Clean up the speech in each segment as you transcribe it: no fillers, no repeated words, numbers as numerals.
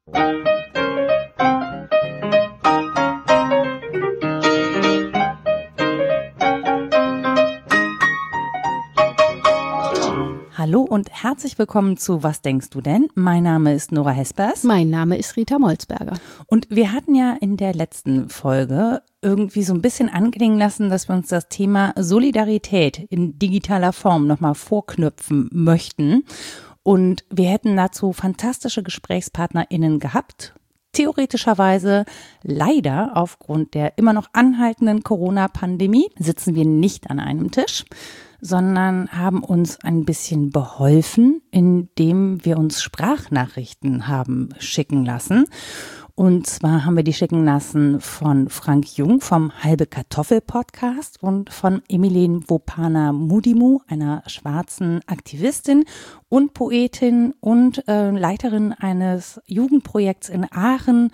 Hallo und herzlich willkommen zu Was denkst du denn? Mein Name ist Nora Hespers. Mein Name ist Rita Molzberger. Und wir hatten ja in der letzten Folge irgendwie so ein bisschen anklingen lassen, dass wir uns das Thema Solidarität in digitaler Form nochmal vorknüpfen möchten. Und wir hätten dazu fantastische GesprächspartnerInnen gehabt. Theoretischerweise, leider aufgrund der immer noch anhaltenden Corona-Pandemie, sitzen wir nicht an einem Tisch, sondern haben uns ein bisschen beholfen, indem wir uns Sprachnachrichten haben schicken lassen. Und zwar haben wir die schicken lassen von Frank Jung vom Halbe Kartoffel Podcast und von Emilien Wopana-Mudimu, einer schwarzen Aktivistin und Poetin und Leiterin eines Jugendprojekts in Aachen.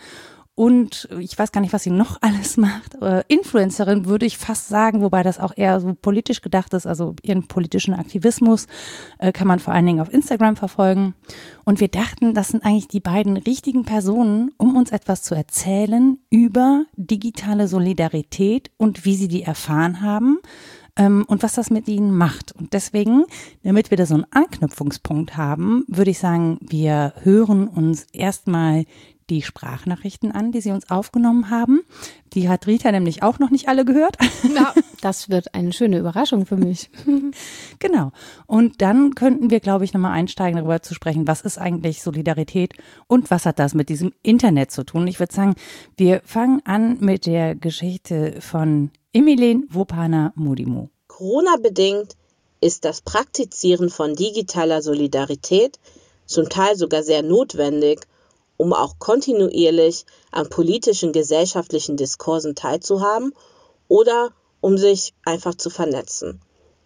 Und ich weiß gar nicht, was sie noch alles macht. Influencerin würde ich fast sagen, wobei das auch eher so politisch gedacht ist. Also ihren politischen Aktivismus kann man vor allen Dingen auf Instagram verfolgen. Und wir dachten, das sind eigentlich die beiden richtigen Personen, um uns etwas zu erzählen über digitale Solidarität und wie sie die erfahren haben und was das mit ihnen macht. Und deswegen, damit wir da so einen Anknüpfungspunkt haben, würde ich sagen, wir hören uns erstmal die Sprachnachrichten an, die sie uns aufgenommen haben. Die hat Rita nämlich auch noch nicht alle gehört. Ja, das wird eine schöne Überraschung für mich. Genau. Und dann könnten wir, glaube ich, nochmal einsteigen, darüber zu sprechen, was ist eigentlich Solidarität und was hat das mit diesem Internet zu tun. Ich würde sagen, wir fangen an mit der Geschichte von Emilien Wopana-Mudimu. Corona-bedingt ist das Praktizieren von digitaler Solidarität zum Teil sogar sehr notwendig, um auch kontinuierlich an politischen, gesellschaftlichen Diskursen teilzuhaben oder um sich einfach zu vernetzen.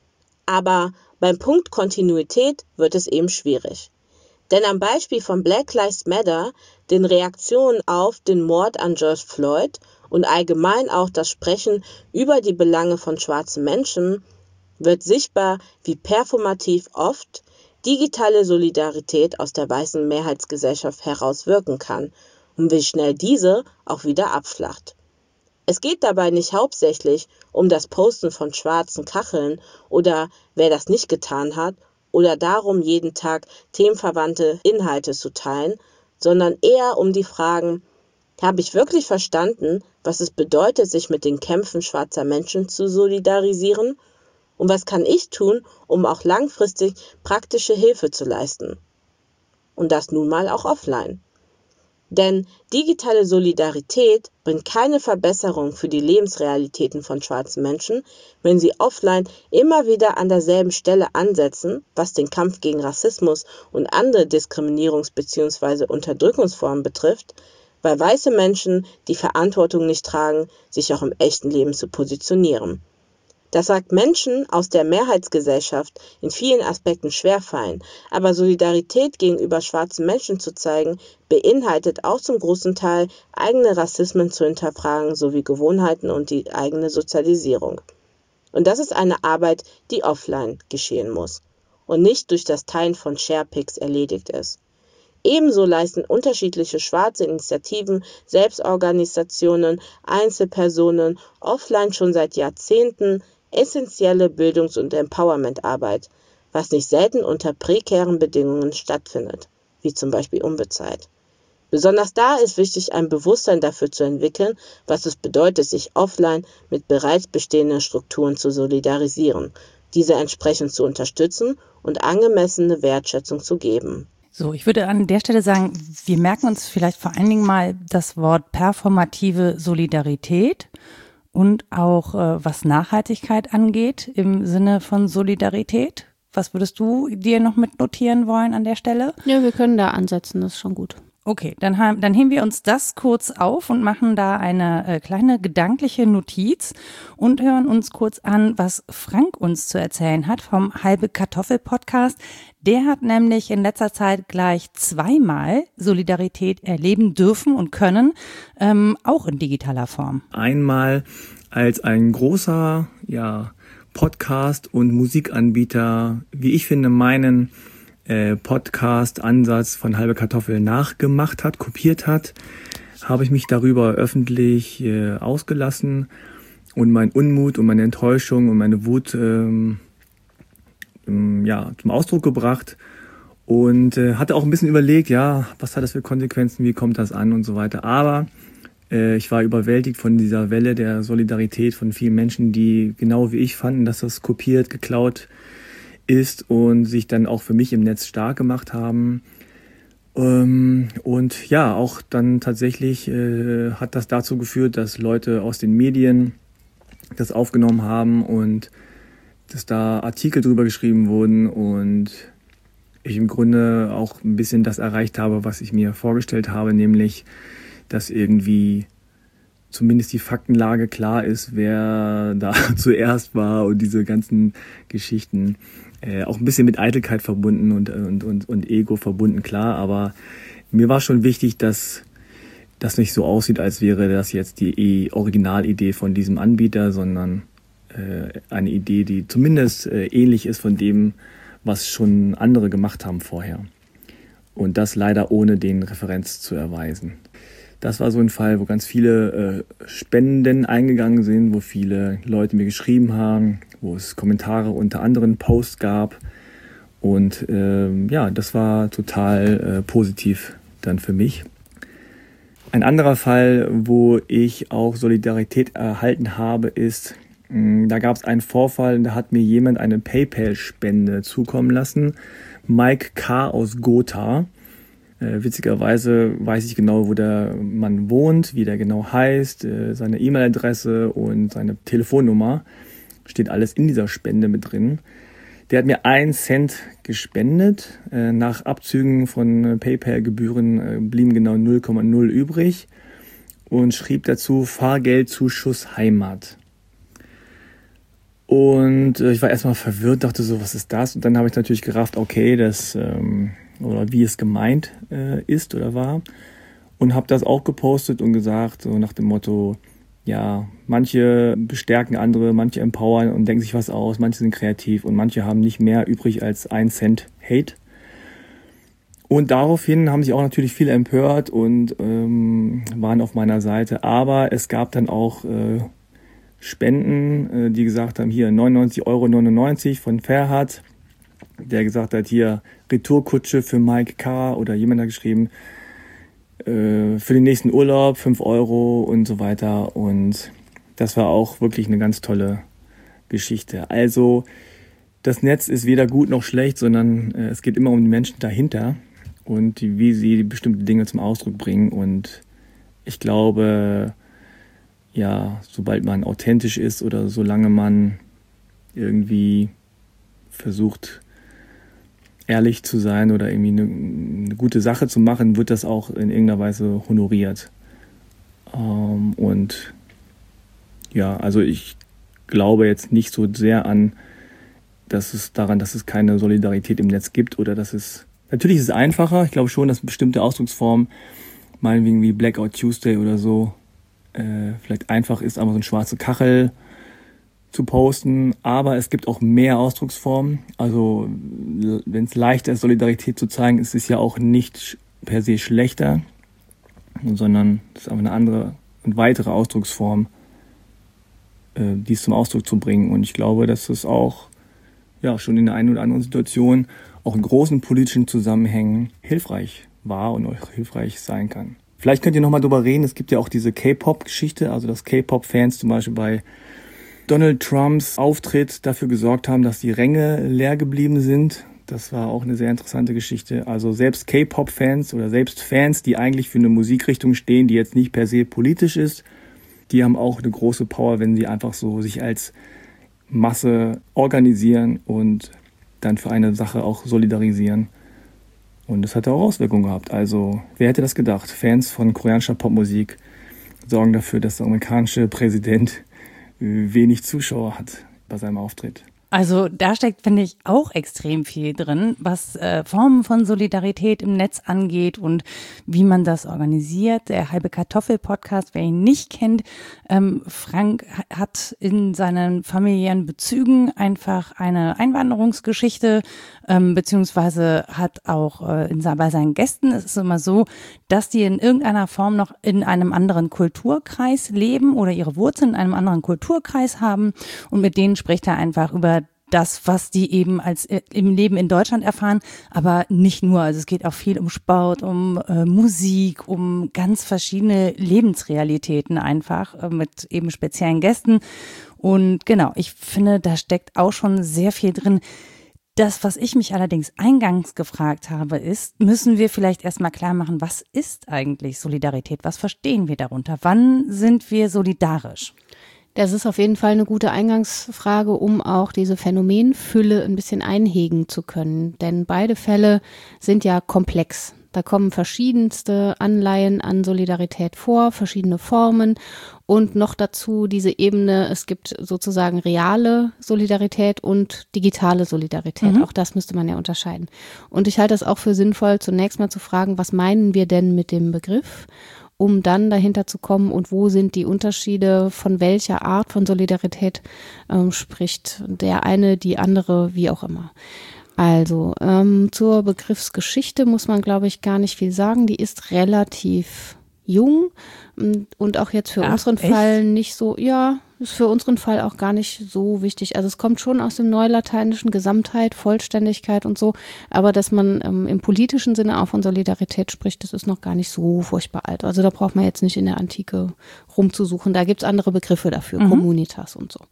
Aber beim Punkt Kontinuität wird es eben schwierig. Denn am Beispiel von Black Lives Matter, den Reaktionen auf den Mord an George Floyd und allgemein auch das Sprechen über die Belange von schwarzen Menschen, wird sichtbar, wie performativ oft digitale Solidarität aus der weißen Mehrheitsgesellschaft heraus wirken kann und wie schnell diese auch wieder abflacht. Es geht dabei nicht hauptsächlich um das Posten von schwarzen Kacheln oder wer das nicht getan hat oder darum, jeden Tag themenverwandte Inhalte zu teilen, sondern eher um die Fragen: Habe ich wirklich verstanden, was es bedeutet, sich mit den Kämpfen schwarzer Menschen zu solidarisieren? Und was kann ich tun, um auch langfristig praktische Hilfe zu leisten? Und das nun mal auch offline. Denn digitale Solidarität bringt keine Verbesserung für die Lebensrealitäten von schwarzen Menschen, wenn sie offline immer wieder an derselben Stelle ansetzen, was den Kampf gegen Rassismus und andere Diskriminierungs- bzw. Unterdrückungsformen betrifft, weil weiße Menschen die Verantwortung nicht tragen, sich auch im echten Leben zu positionieren. Das sagt Menschen aus der Mehrheitsgesellschaft in vielen Aspekten schwerfallen, aber Solidarität gegenüber schwarzen Menschen zu zeigen, beinhaltet auch zum großen Teil, eigene Rassismen zu hinterfragen sowie Gewohnheiten und die eigene Sozialisierung. Und das ist eine Arbeit, die offline geschehen muss und nicht durch das Teilen von Sharepics erledigt ist. Ebenso leisten unterschiedliche schwarze Initiativen, Selbstorganisationen, Einzelpersonen offline schon seit Jahrzehnten essentielle Bildungs- und Empowerment-Arbeit, was nicht selten unter prekären Bedingungen stattfindet, wie zum Beispiel unbezahlt. Besonders da ist wichtig, ein Bewusstsein dafür zu entwickeln, was es bedeutet, sich offline mit bereits bestehenden Strukturen zu solidarisieren, diese entsprechend zu unterstützen und angemessene Wertschätzung zu geben. So, ich würde an der Stelle sagen, wir merken uns vielleicht vor allen Dingen mal das Wort performative Solidarität und auch was Nachhaltigkeit angeht im Sinne von Solidarität. Was würdest du dir noch mit notieren wollen an der Stelle? Ja, wir können da ansetzen, das ist schon gut. Okay, dann heben wir uns das kurz auf und machen da eine kleine gedankliche Notiz und hören uns kurz an, was Frank uns zu erzählen hat vom Halbe Kartoffel Podcast. Der hat nämlich in letzter Zeit gleich zweimal Solidarität erleben dürfen und können, auch in digitaler Form. Einmal als ein großer Podcast- und Musikanbieter, wie ich finde, meinen Podcast-Ansatz von Halbe Kartoffel nachgemacht hat, kopiert hat, habe ich mich darüber öffentlich ausgelassen und meinen Unmut und meine Enttäuschung und meine Wut zum Ausdruck gebracht und hatte auch ein bisschen überlegt, ja, was hat das für Konsequenzen, wie kommt das an und so weiter. Aber ich war überwältigt von dieser Welle der Solidarität von vielen Menschen, die genau wie ich fanden, dass das kopiert, geklaut ist und sich dann auch für mich im Netz stark gemacht haben. Und ja, auch dann tatsächlich hat das dazu geführt, dass Leute aus den Medien das aufgenommen haben und dass da Artikel drüber geschrieben wurden und ich im Grunde auch ein bisschen das erreicht habe, was ich mir vorgestellt habe, nämlich, dass irgendwie zumindest die Faktenlage klar ist, wer da zuerst war und diese ganzen Geschichten. Auch ein bisschen mit Eitelkeit verbunden und Ego verbunden, klar, aber mir war schon wichtig, dass das nicht so aussieht, als wäre das jetzt die Originalidee von diesem Anbieter, sondern eine Idee, die zumindest ähnlich ist von dem, was schon andere gemacht haben vorher. Und das leider ohne den Referenz zu erweisen. Das war so ein Fall, wo ganz viele Spenden eingegangen sind, wo viele Leute mir geschrieben haben, wo es Kommentare unter anderen Posts gab. Und das war total positiv dann für mich. Ein anderer Fall, wo ich auch Solidarität erhalten habe, ist, da gab es einen Vorfall, da hat mir jemand eine PayPal-Spende zukommen lassen. Mike K. aus Gotha. Witzigerweise weiß ich genau, wo der Mann wohnt, wie der genau heißt, seine E-Mail-Adresse und seine Telefonnummer. Steht alles in dieser Spende mit drin. Der hat mir 1 Cent gespendet. Nach Abzügen von PayPal-Gebühren blieben genau 0,0 übrig und schrieb dazu Fahrgeldzuschuss Heimat. Und ich war erstmal verwirrt, dachte so, was ist das? Und dann habe ich natürlich gerafft, okay, das oder wie es gemeint ist oder war. Und habe das auch gepostet und gesagt, so nach dem Motto, ja, manche bestärken andere, manche empowern und denken sich was aus, manche sind kreativ und manche haben nicht mehr übrig als 1 Cent Hate. Und daraufhin haben sich auch natürlich viele empört und waren auf meiner Seite. Aber es gab dann auch Spenden, die gesagt haben, hier 99,99 € von Ferhat, der gesagt hat, hier Retourkutsche für Mike K. oder jemand hat geschrieben, für den nächsten Urlaub 5 € und so weiter. Und das war auch wirklich eine ganz tolle Geschichte. Also das Netz ist weder gut noch schlecht, sondern es geht immer um die Menschen dahinter und wie sie bestimmte Dinge zum Ausdruck bringen. Und ich glaube, ja, sobald man authentisch ist oder solange man irgendwie versucht, ehrlich zu sein oder irgendwie eine gute Sache zu machen, wird das auch in irgendeiner Weise honoriert. Und ja, also ich glaube jetzt nicht so sehr dass es keine Solidarität im Netz gibt oder natürlich ist es einfacher. Ich glaube schon, dass bestimmte Ausdrucksformen, meinetwegen wie Blackout Tuesday oder so, vielleicht einfach ist, aber so eine schwarze Kachel zu posten, aber es gibt auch mehr Ausdrucksformen. Also wenn es leichter ist, Solidarität zu zeigen, ist es ja auch nicht per se schlechter, sondern es ist einfach eine andere und weitere Ausdrucksform, dies zum Ausdruck zu bringen. Und ich glaube, dass es auch schon in der einen oder anderen Situation auch in großen politischen Zusammenhängen hilfreich war und auch hilfreich sein kann. Vielleicht könnt ihr nochmal drüber reden, es gibt ja auch diese K-Pop-Geschichte, also dass K-Pop-Fans zum Beispiel bei Donald Trumps Auftritt dafür gesorgt haben, dass die Ränge leer geblieben sind. Das war auch eine sehr interessante Geschichte. Also selbst K-Pop-Fans oder selbst Fans, die eigentlich für eine Musikrichtung stehen, die jetzt nicht per se politisch ist, die haben auch eine große Power, wenn sie einfach so sich als Masse organisieren und dann für eine Sache auch solidarisieren. Und das hat auch Auswirkungen gehabt. Also wer hätte das gedacht? Fans von koreanischer Popmusik sorgen dafür, dass der amerikanische Präsident wenig Zuschauer hat bei seinem Auftritt. Also da steckt, finde ich, auch extrem viel drin, was Formen von Solidarität im Netz angeht und wie man das organisiert. Der Halbe Kartoffel-Podcast, wer ihn nicht kennt, Frank hat in seinen familiären Bezügen einfach eine Einwanderungsgeschichte, beziehungsweise hat auch bei seinen Gästen, es ist immer so, dass die in irgendeiner Form noch in einem anderen Kulturkreis leben oder ihre Wurzeln in einem anderen Kulturkreis haben, und mit denen spricht er einfach über das, was die eben als im Leben in Deutschland erfahren, aber nicht nur. Also es geht auch viel um Sport, um Musik, um ganz verschiedene Lebensrealitäten einfach mit eben speziellen Gästen. Und genau, ich finde, da steckt auch schon sehr viel drin. Das, was ich mich allerdings eingangs gefragt habe, ist, müssen wir vielleicht erstmal klar machen, was ist eigentlich Solidarität? Was verstehen wir darunter? Wann sind wir solidarisch? Das ist auf jeden Fall eine gute Eingangsfrage, um auch diese Phänomenfülle ein bisschen einhegen zu können. Denn beide Fälle sind ja komplex. Da kommen verschiedenste Anleihen an Solidarität vor, verschiedene Formen und noch dazu diese Ebene, es gibt sozusagen reale Solidarität und digitale Solidarität. Auch das müsste man ja unterscheiden. Und ich halte es auch für sinnvoll, zunächst mal zu fragen, was meinen wir denn mit dem Begriff? Um dann dahinter zu kommen und wo sind die Unterschiede, von welcher Art von Solidarität spricht der eine, die andere, wie auch immer. Also zur Begriffsgeschichte muss man, glaube ich, gar nicht viel sagen. Die ist relativ jung und auch jetzt für unseren Fall nicht so, ist für unseren Fall auch gar nicht so wichtig. Also es kommt schon aus dem Neulateinischen, Gesamtheit, Vollständigkeit und so, aber dass man im politischen Sinne auch von Solidarität spricht, das ist noch gar nicht so furchtbar alt. Also da braucht man jetzt nicht in der Antike rumzusuchen, da gibt's andere Begriffe dafür, Communitas und so.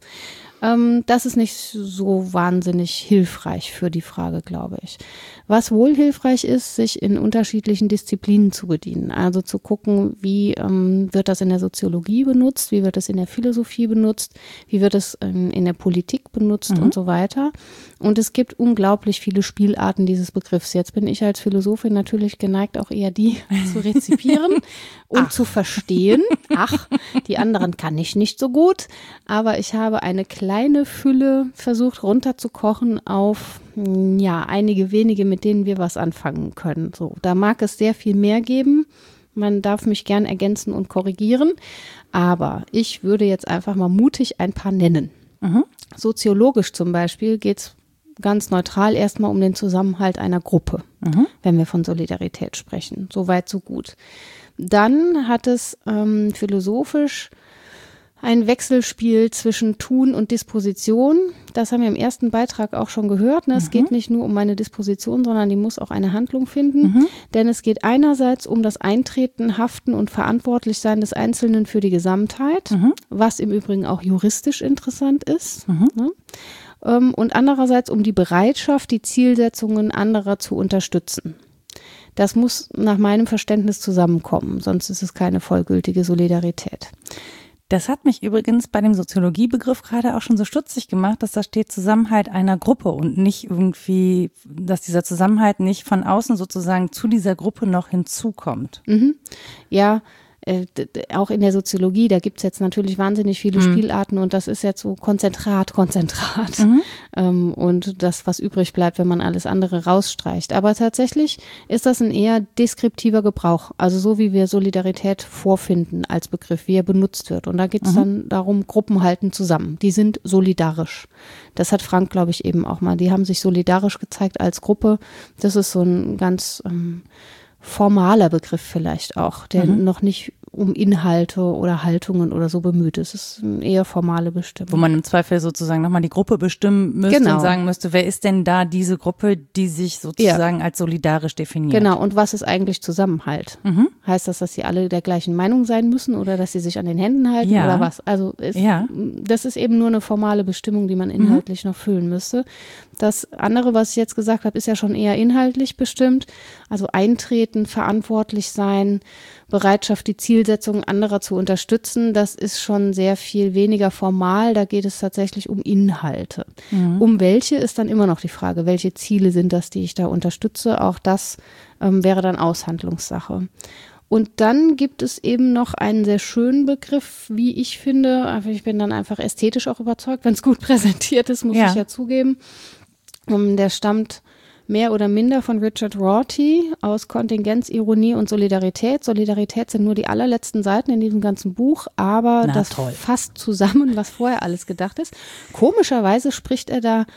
Das ist nicht so wahnsinnig hilfreich für die Frage, glaube ich. Was wohl hilfreich ist, sich in unterschiedlichen Disziplinen zu bedienen. Also zu gucken, wie wird das in der Soziologie benutzt, wie wird das in der Philosophie benutzt, wie wird es in der Politik benutzt und so weiter. Und es gibt unglaublich viele Spielarten dieses Begriffs. Jetzt bin ich als Philosophin natürlich geneigt, auch eher die zu rezipieren und zu verstehen. Die anderen kann ich nicht so gut, aber ich habe eine kleine Fülle versucht runterzukochen auf einige wenige, mit denen wir was anfangen können. So, da mag es sehr viel mehr geben. Man darf mich gern ergänzen und korrigieren, aber ich würde jetzt einfach mal mutig ein paar nennen. Soziologisch zum Beispiel geht es ganz neutral erstmal um den Zusammenhalt einer Gruppe, wenn wir von Solidarität sprechen. So weit, so gut. Dann hat es philosophisch ein Wechselspiel zwischen Tun und Disposition. Das haben wir im ersten Beitrag auch schon gehört. Ne? Es geht nicht nur um eine Disposition, sondern die muss auch eine Handlung finden. Denn es geht einerseits um das Eintreten, Haften und Verantwortlichsein des Einzelnen für die Gesamtheit, was im Übrigen auch juristisch interessant ist. Ne? Und andererseits um die Bereitschaft, die Zielsetzungen anderer zu unterstützen. Das muss nach meinem Verständnis zusammenkommen, sonst ist es keine vollgültige Solidarität. Das hat mich übrigens bei dem Soziologiebegriff gerade auch schon so stutzig gemacht, dass da steht Zusammenhalt einer Gruppe und nicht irgendwie, dass dieser Zusammenhalt nicht von außen sozusagen zu dieser Gruppe noch hinzukommt. Ja, auch in der Soziologie, da gibt's jetzt natürlich wahnsinnig viele Spielarten und das ist jetzt so Konzentrat. Und das, was übrig bleibt, wenn man alles andere rausstreicht. Aber tatsächlich ist das ein eher deskriptiver Gebrauch, also so wie wir Solidarität vorfinden als Begriff, wie er benutzt wird. Und da geht's dann darum, Gruppen halten zusammen. Die sind solidarisch. Das hat Frank, glaube ich, eben auch mal. Die haben sich solidarisch gezeigt als Gruppe. Das ist so ein ganz formaler Begriff vielleicht auch, der noch nicht um Inhalte oder Haltungen oder so bemüht ist. Es ist eine eher formale Bestimmung. Wo man im Zweifel sozusagen nochmal die Gruppe bestimmen müsste und sagen müsste, wer ist denn da diese Gruppe, die sich sozusagen als solidarisch definiert? Genau, und was ist eigentlich Zusammenhalt? Heißt das, dass sie alle der gleichen Meinung sein müssen oder dass sie sich an den Händen halten oder was? Also das ist eben nur eine formale Bestimmung, die man inhaltlich noch füllen müsste. Das andere, was ich jetzt gesagt habe, ist ja schon eher inhaltlich bestimmt. Also eintreten, verantwortlich sein, Bereitschaft, die Zielsetzungen anderer zu unterstützen, das ist schon sehr viel weniger formal. Da geht es tatsächlich um Inhalte. Um welche ist dann immer noch die Frage, welche Ziele sind das, die ich da unterstütze? Auch das wäre dann Aushandlungssache. Und dann gibt es eben noch einen sehr schönen Begriff, wie ich finde. Ich bin dann einfach ästhetisch auch überzeugt, wenn es gut präsentiert ist, muss ich ja zugeben. Der stammt mehr oder minder von Richard Rorty aus Kontingenz, Ironie und Solidarität. Solidarität sind nur die allerletzten Seiten in diesem ganzen Buch, aber das fasst zusammen, was vorher alles gedacht ist. Komischerweise spricht er da,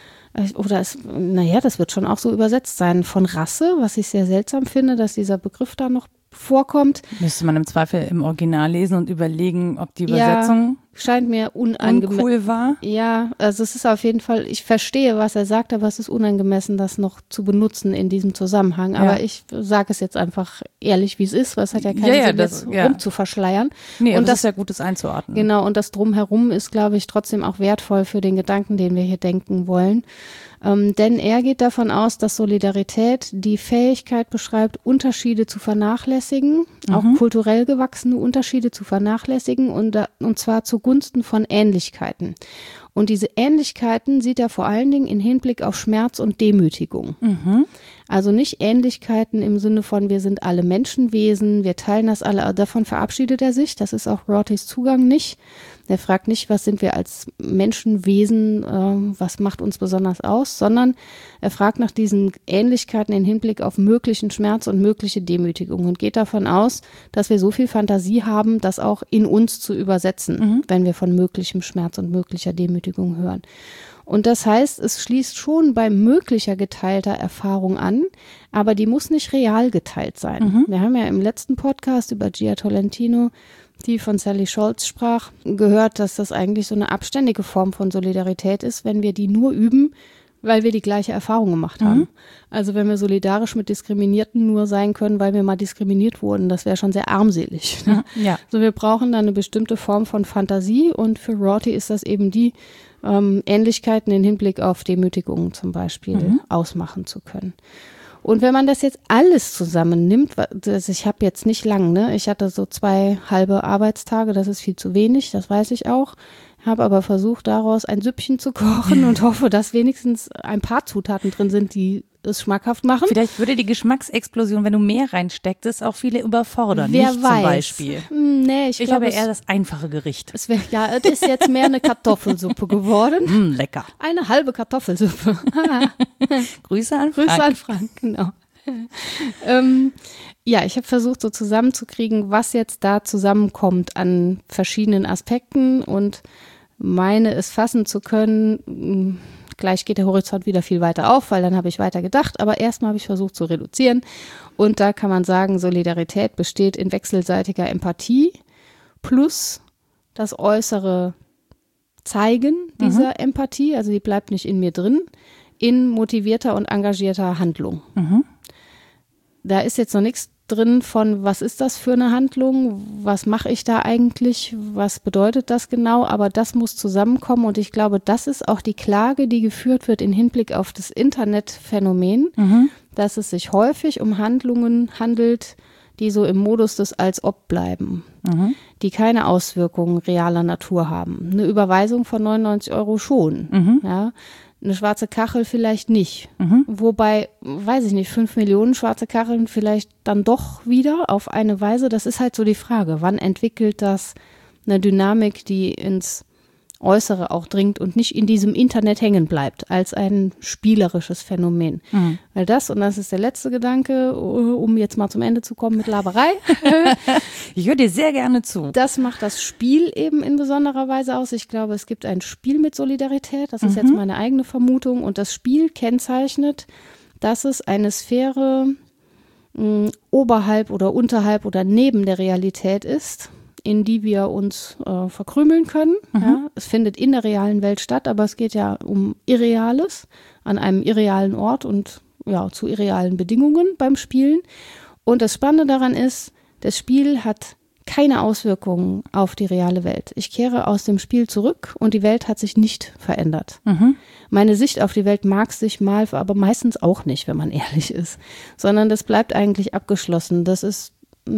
das wird schon auch so übersetzt sein, von Rasse, was ich sehr seltsam finde, dass dieser Begriff da noch vorkommt. Müsste man im Zweifel im Original lesen und überlegen, ob die Übersetzung scheint mir uncool war. Ja, also es ist auf jeden Fall, ich verstehe, was er sagt, aber es ist unangemessen, das noch zu benutzen in diesem Zusammenhang. Aber ich sage es jetzt einfach ehrlich, wie es ist, weil es hat ja keinen Sinn, das rum zu verschleiern. Nee, und das ist ja gut, das einzuordnen. Genau, und das Drumherum ist, glaube ich, trotzdem auch wertvoll für den Gedanken, den wir hier denken wollen. Denn er geht davon aus, dass Solidarität die Fähigkeit beschreibt, Unterschiede zu vernachlässigen, auch kulturell gewachsene Unterschiede zu vernachlässigen und zwar zugunsten von Ähnlichkeiten. Und diese Ähnlichkeiten sieht er vor allen Dingen in Hinblick auf Schmerz und Demütigung. Also nicht Ähnlichkeiten im Sinne von, wir sind alle Menschenwesen, wir teilen das alle, davon verabschiedet er sich, das ist auch Rortys Zugang nicht. Er fragt nicht, was sind wir als Menschenwesen, was macht uns besonders aus, sondern er fragt nach diesen Ähnlichkeiten in Hinblick auf möglichen Schmerz und mögliche Demütigung und geht davon aus, dass wir so viel Fantasie haben, das auch in uns zu übersetzen, wenn wir von möglichem Schmerz und möglicher Demütigung hören. Und das heißt, es schließt schon bei möglicher geteilter Erfahrung an, aber die muss nicht real geteilt sein. Wir haben ja im letzten Podcast über Gia Tolentino, die von Sally Scholz sprach, gehört, dass das eigentlich so eine abständige Form von Solidarität ist, wenn wir die nur üben, weil wir die gleiche Erfahrung gemacht haben. Also wenn wir solidarisch mit Diskriminierten nur sein können, weil wir mal diskriminiert wurden, das wäre schon sehr armselig. Ne? Ja. So, wir brauchen dann eine bestimmte Form von Fantasie und für Rorty ist das eben die Ähnlichkeiten in Hinblick auf Demütigungen zum Beispiel ausmachen zu können. Und wenn man das jetzt alles zusammennimmt, ich habe jetzt nicht lang, ne? Ich hatte so 2 halbe Arbeitstage, das ist viel zu wenig, das weiß ich auch. Habe aber versucht, daraus ein Süppchen zu kochen und hoffe, dass wenigstens ein paar Zutaten drin sind, die es schmackhaft machen. Vielleicht würde die Geschmacksexplosion, wenn du mehr reinstecktest, auch viele überfordern. Wer nicht weiß. Zum Beispiel. Nee, ich glaube, habe eher das einfache Gericht. Es ist jetzt mehr eine Kartoffelsuppe geworden. Lecker. Eine halbe Kartoffelsuppe. Grüße an Frank. Grüße an Frank, genau. Ja, ich habe versucht, so zusammenzukriegen, was jetzt da zusammenkommt an verschiedenen Aspekten und meine es fassen zu können. Gleich geht der Horizont wieder viel weiter auf, weil dann habe ich weiter gedacht, aber erstmal habe ich versucht zu reduzieren und da kann man sagen, Solidarität besteht in wechselseitiger Empathie plus das äußere Zeigen dieser Empathie, also die bleibt nicht in mir drin, in motivierter und engagierter Handlung. Da ist jetzt noch nichts drin von, was ist das für eine Handlung, was mache ich da eigentlich, was bedeutet das genau, aber das muss zusammenkommen und ich glaube, das ist auch die Klage, die geführt wird in Hinblick auf das Internetphänomen, dass es sich häufig um Handlungen handelt, die so im Modus des Als-Ob bleiben, die keine Auswirkungen realer Natur haben. Eine Überweisung von 99 € schon, ja. Eine schwarze Kachel vielleicht nicht. Wobei, weiß ich nicht, 5 Millionen schwarze Kacheln vielleicht dann doch wieder auf eine Weise. Das ist halt so die Frage. Wann entwickelt das eine Dynamik, die ins Äußere auch dringt und nicht in diesem Internet hängen bleibt, als ein spielerisches Phänomen. Weil das, und das ist der letzte Gedanke, um jetzt mal zum Ende zu kommen mit Laberei. Ich höre dir sehr gerne zu. Das macht das Spiel eben in besonderer Weise aus. Ich glaube, es gibt ein Spiel mit Solidarität. Das ist jetzt meine eigene Vermutung. Und das Spiel kennzeichnet, dass es eine Sphäre oberhalb oder unterhalb oder neben der Realität ist, in die wir uns verkrümeln können. Ja, es findet in der realen Welt statt, aber es geht ja um Irreales an einem irrealen Ort und ja, zu irrealen Bedingungen beim Spielen. Und das Spannende daran ist, das Spiel hat keine Auswirkungen auf die reale Welt. Ich kehre aus dem Spiel zurück und die Welt hat sich nicht verändert. Meine Sicht auf die Welt mag sich mal, aber meistens auch nicht, wenn man ehrlich ist. Sondern das bleibt eigentlich abgeschlossen. Das ist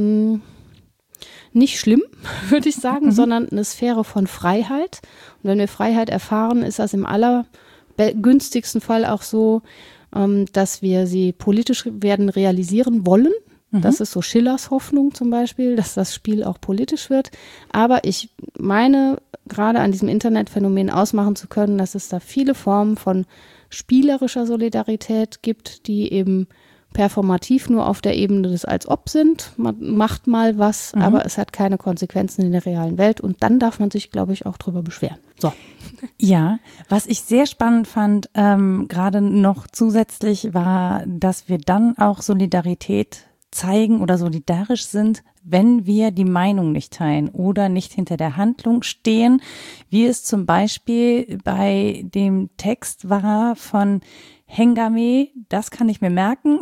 nicht schlimm, würde ich sagen, sondern eine Sphäre von Freiheit. Und wenn wir Freiheit erfahren, ist das im allergünstigsten Fall auch so, dass wir sie politisch werden realisieren wollen. Das ist so Schillers Hoffnung zum Beispiel, dass das Spiel auch politisch wird. Aber ich meine, gerade an diesem Internetphänomen ausmachen zu können, dass es da viele Formen von spielerischer Solidarität gibt, die eben performativ nur auf der Ebene des Als-Ob sind. Man macht mal was, aber es hat keine Konsequenzen in der realen Welt. Und dann darf man sich, glaube ich, auch drüber beschweren. So. Ja, was ich sehr spannend fand, gerade noch zusätzlich war, dass wir dann auch Solidarität zeigen oder solidarisch sind, wenn wir die Meinung nicht teilen oder nicht hinter der Handlung stehen, wie es zum Beispiel bei dem Text war von Hengame, das kann ich mir merken,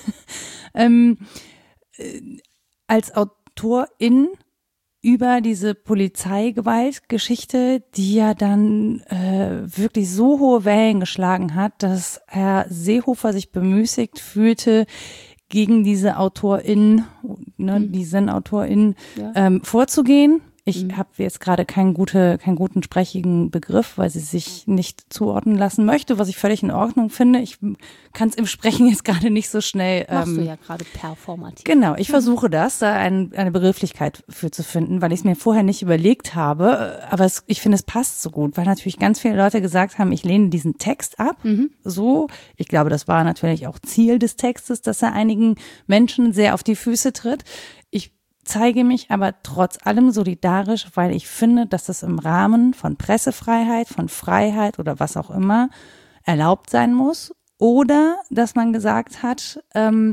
als Autorin über diese Polizeigewaltgeschichte, die ja dann wirklich so hohe Wellen geschlagen hat, dass Herr Seehofer sich bemüßigt fühlte, gegen diese AutorInnen, die Zen-AutorInnen vorzugehen. Ich habe jetzt gerade keinen guten sprechigen Begriff, weil sie sich nicht zuordnen lassen möchte, was ich völlig in Ordnung finde. Ich kann es im Sprechen jetzt gerade nicht so schnell. Machst du ja gerade performativ. Genau, ich versuche das, da eine Begrifflichkeit für zu finden, weil ich es mir vorher nicht überlegt habe. Aber ich finde, es passt so gut, weil natürlich ganz viele Leute gesagt haben, ich lehne diesen Text ab. So, ich glaube, das war natürlich auch Ziel des Textes, dass er einigen Menschen sehr auf die Füße tritt. Zeige mich aber trotz allem solidarisch, weil ich finde, dass das im Rahmen von Pressefreiheit, von Freiheit oder was auch immer erlaubt sein muss. Oder dass man gesagt hat,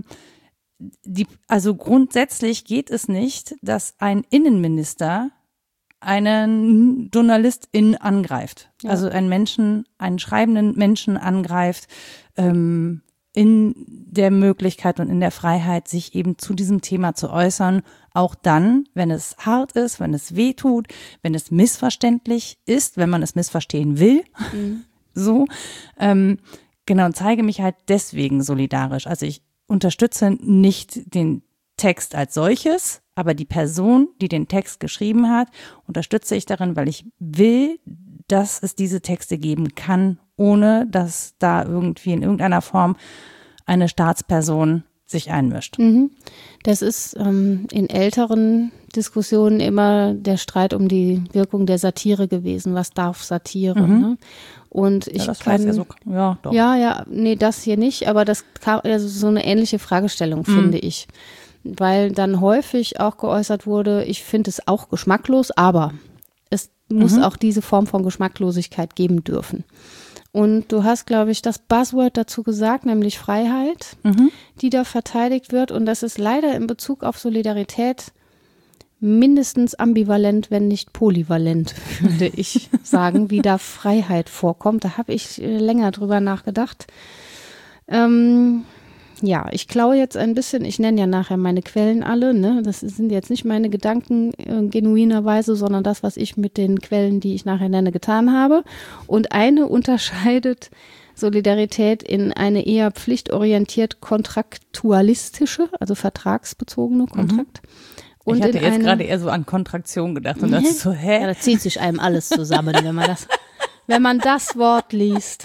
also grundsätzlich geht es nicht, dass ein Innenminister einen JournalistIn angreift. Ja. Also einen schreibenden Menschen angreift, in der Möglichkeit und in der Freiheit, sich eben zu diesem Thema zu äußern, auch dann, wenn es hart ist, wenn es weh tut, wenn es missverständlich ist, wenn man es missverstehen will, so, genau, zeige mich halt deswegen solidarisch. Also ich unterstütze nicht den Text als solches, aber die Person, die den Text geschrieben hat, unterstütze ich darin, weil ich will, dass es diese Texte geben kann, ohne dass da irgendwie in irgendeiner Form eine Staatsperson sich einmischt. Das ist in älteren Diskussionen immer der Streit um die Wirkung der Satire gewesen. Was darf Satire? Ne? Und ich das kann, ja so, ja, doch. Nee, das hier nicht, aber das kam, also so eine ähnliche Fragestellung, finde ich. Weil dann häufig auch geäußert wurde, ich finde es auch geschmacklos, aber es muss auch diese Form von Geschmacklosigkeit geben dürfen. Und du hast, glaube ich, das Buzzword dazu gesagt, nämlich Freiheit, die da verteidigt wird. Und das ist leider in Bezug auf Solidarität mindestens ambivalent, wenn nicht polyvalent, würde ich sagen, wie da Freiheit vorkommt. Da habe ich länger drüber nachgedacht. Ja, ich klaue jetzt ein bisschen, ich nenne ja nachher meine Quellen alle, ne? Das sind jetzt nicht meine Gedanken genuinerweise, sondern das, was ich mit den Quellen, die ich nachher nenne, getan habe. Und eine unterscheidet Solidarität in eine eher pflichtorientiert kontraktualistische, also vertragsbezogene Kontrakt. Und ich hatte jetzt gerade eher so an Kontraktion gedacht und das ist so, Ja, da zieht sich einem alles zusammen, wenn man das Wort liest.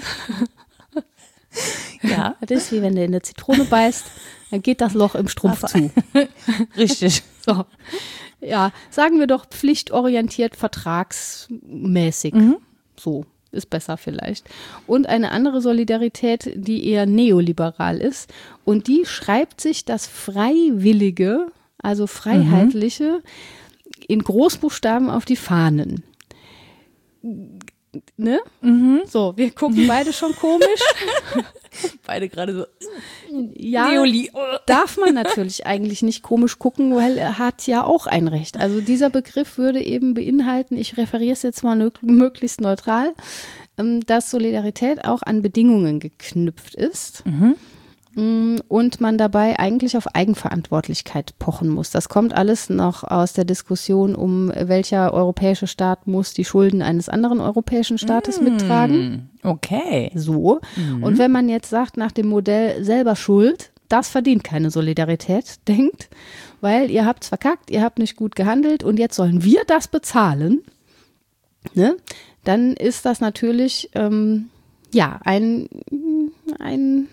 Ja, das ist wie wenn du in eine Zitrone beißt, dann geht das Loch im Strumpf zu. Richtig. So. Ja, sagen wir doch pflichtorientiert, vertragsmäßig. So, ist besser vielleicht. Und eine andere Solidarität, die eher neoliberal ist. Und die schreibt sich das Freiwillige, also Freiheitliche, in Großbuchstaben auf die Fahnen. Ne? So, wir gucken beide schon komisch. Beide gerade so. Ja, darf man natürlich eigentlich nicht komisch gucken, weil er hat ja auch ein Recht. Also dieser Begriff würde eben beinhalten, ich referiere es jetzt mal möglichst neutral, dass Solidarität auch an Bedingungen geknüpft ist. Und man dabei eigentlich auf Eigenverantwortlichkeit pochen muss. Das kommt alles noch aus der Diskussion um, welcher europäische Staat muss die Schulden eines anderen europäischen Staates mittragen. Okay. So. Und wenn man jetzt sagt, nach dem Modell selber Schuld, das verdient keine Solidarität, denkt, weil ihr habt's verkackt, ihr habt nicht gut gehandelt und jetzt sollen wir das bezahlen, ne? Dann ist das natürlich, ein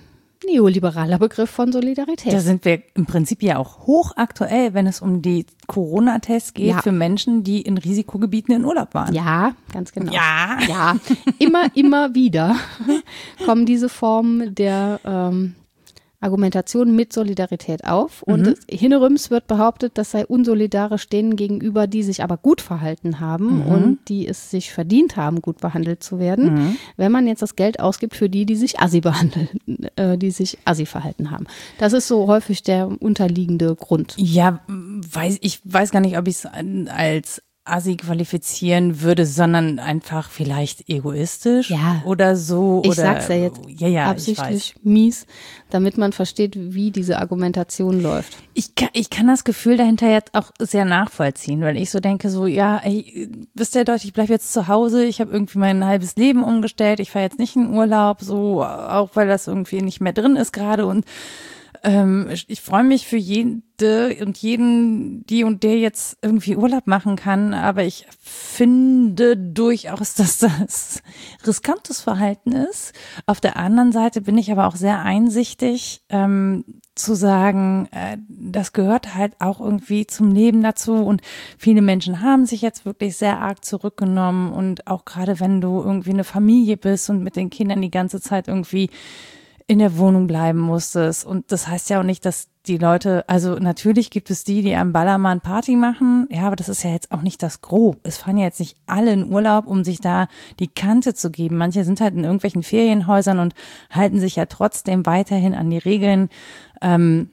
neoliberaler Begriff von Solidarität. Da sind wir im Prinzip ja auch hochaktuell, wenn es um die Corona-Tests geht für Menschen, die in Risikogebieten in Urlaub waren. Ja, ganz genau. Ja. Immer wieder kommen diese Formen der Argumentation mit Solidarität auf. Und hinterrüms wird behauptet, das sei unsolidarisch denen gegenüber, die sich aber gut verhalten haben und die es sich verdient haben, gut behandelt zu werden, wenn man jetzt das Geld ausgibt für die sich assi behandeln, die sich assi verhalten haben. Das ist so häufig der unterliegende Grund. Ja, ich weiß gar nicht, ob ich es als assi qualifizieren würde, sondern einfach vielleicht egoistisch oder so. Ich sag's ja jetzt absichtlich mies, damit man versteht, wie diese Argumentation läuft. Ich kann das Gefühl dahinter jetzt auch sehr nachvollziehen, weil ich so denke, so wisst ihr Leute, ich bleibe jetzt zu Hause, ich habe irgendwie mein halbes Leben umgestellt, ich fahre jetzt nicht in Urlaub, so auch weil das irgendwie nicht mehr drin ist gerade und ich freue mich für jede und jeden, die und der jetzt irgendwie Urlaub machen kann, aber ich finde durchaus, dass das riskantes Verhalten ist. Auf der anderen Seite bin ich aber auch sehr einsichtig, zu sagen, das gehört halt auch irgendwie zum Leben dazu und viele Menschen haben sich jetzt wirklich sehr arg zurückgenommen und auch gerade wenn du irgendwie eine Familie bist und mit den Kindern die ganze Zeit irgendwie in der Wohnung bleiben musstest. Und das heißt ja auch nicht, dass die Leute, also natürlich gibt es die am Ballermann Party machen, ja, aber das ist ja jetzt auch nicht das Gros. Es fahren ja jetzt nicht alle in Urlaub, um sich da die Kante zu geben. Manche sind halt in irgendwelchen Ferienhäusern und halten sich ja trotzdem weiterhin an die Regeln. Aber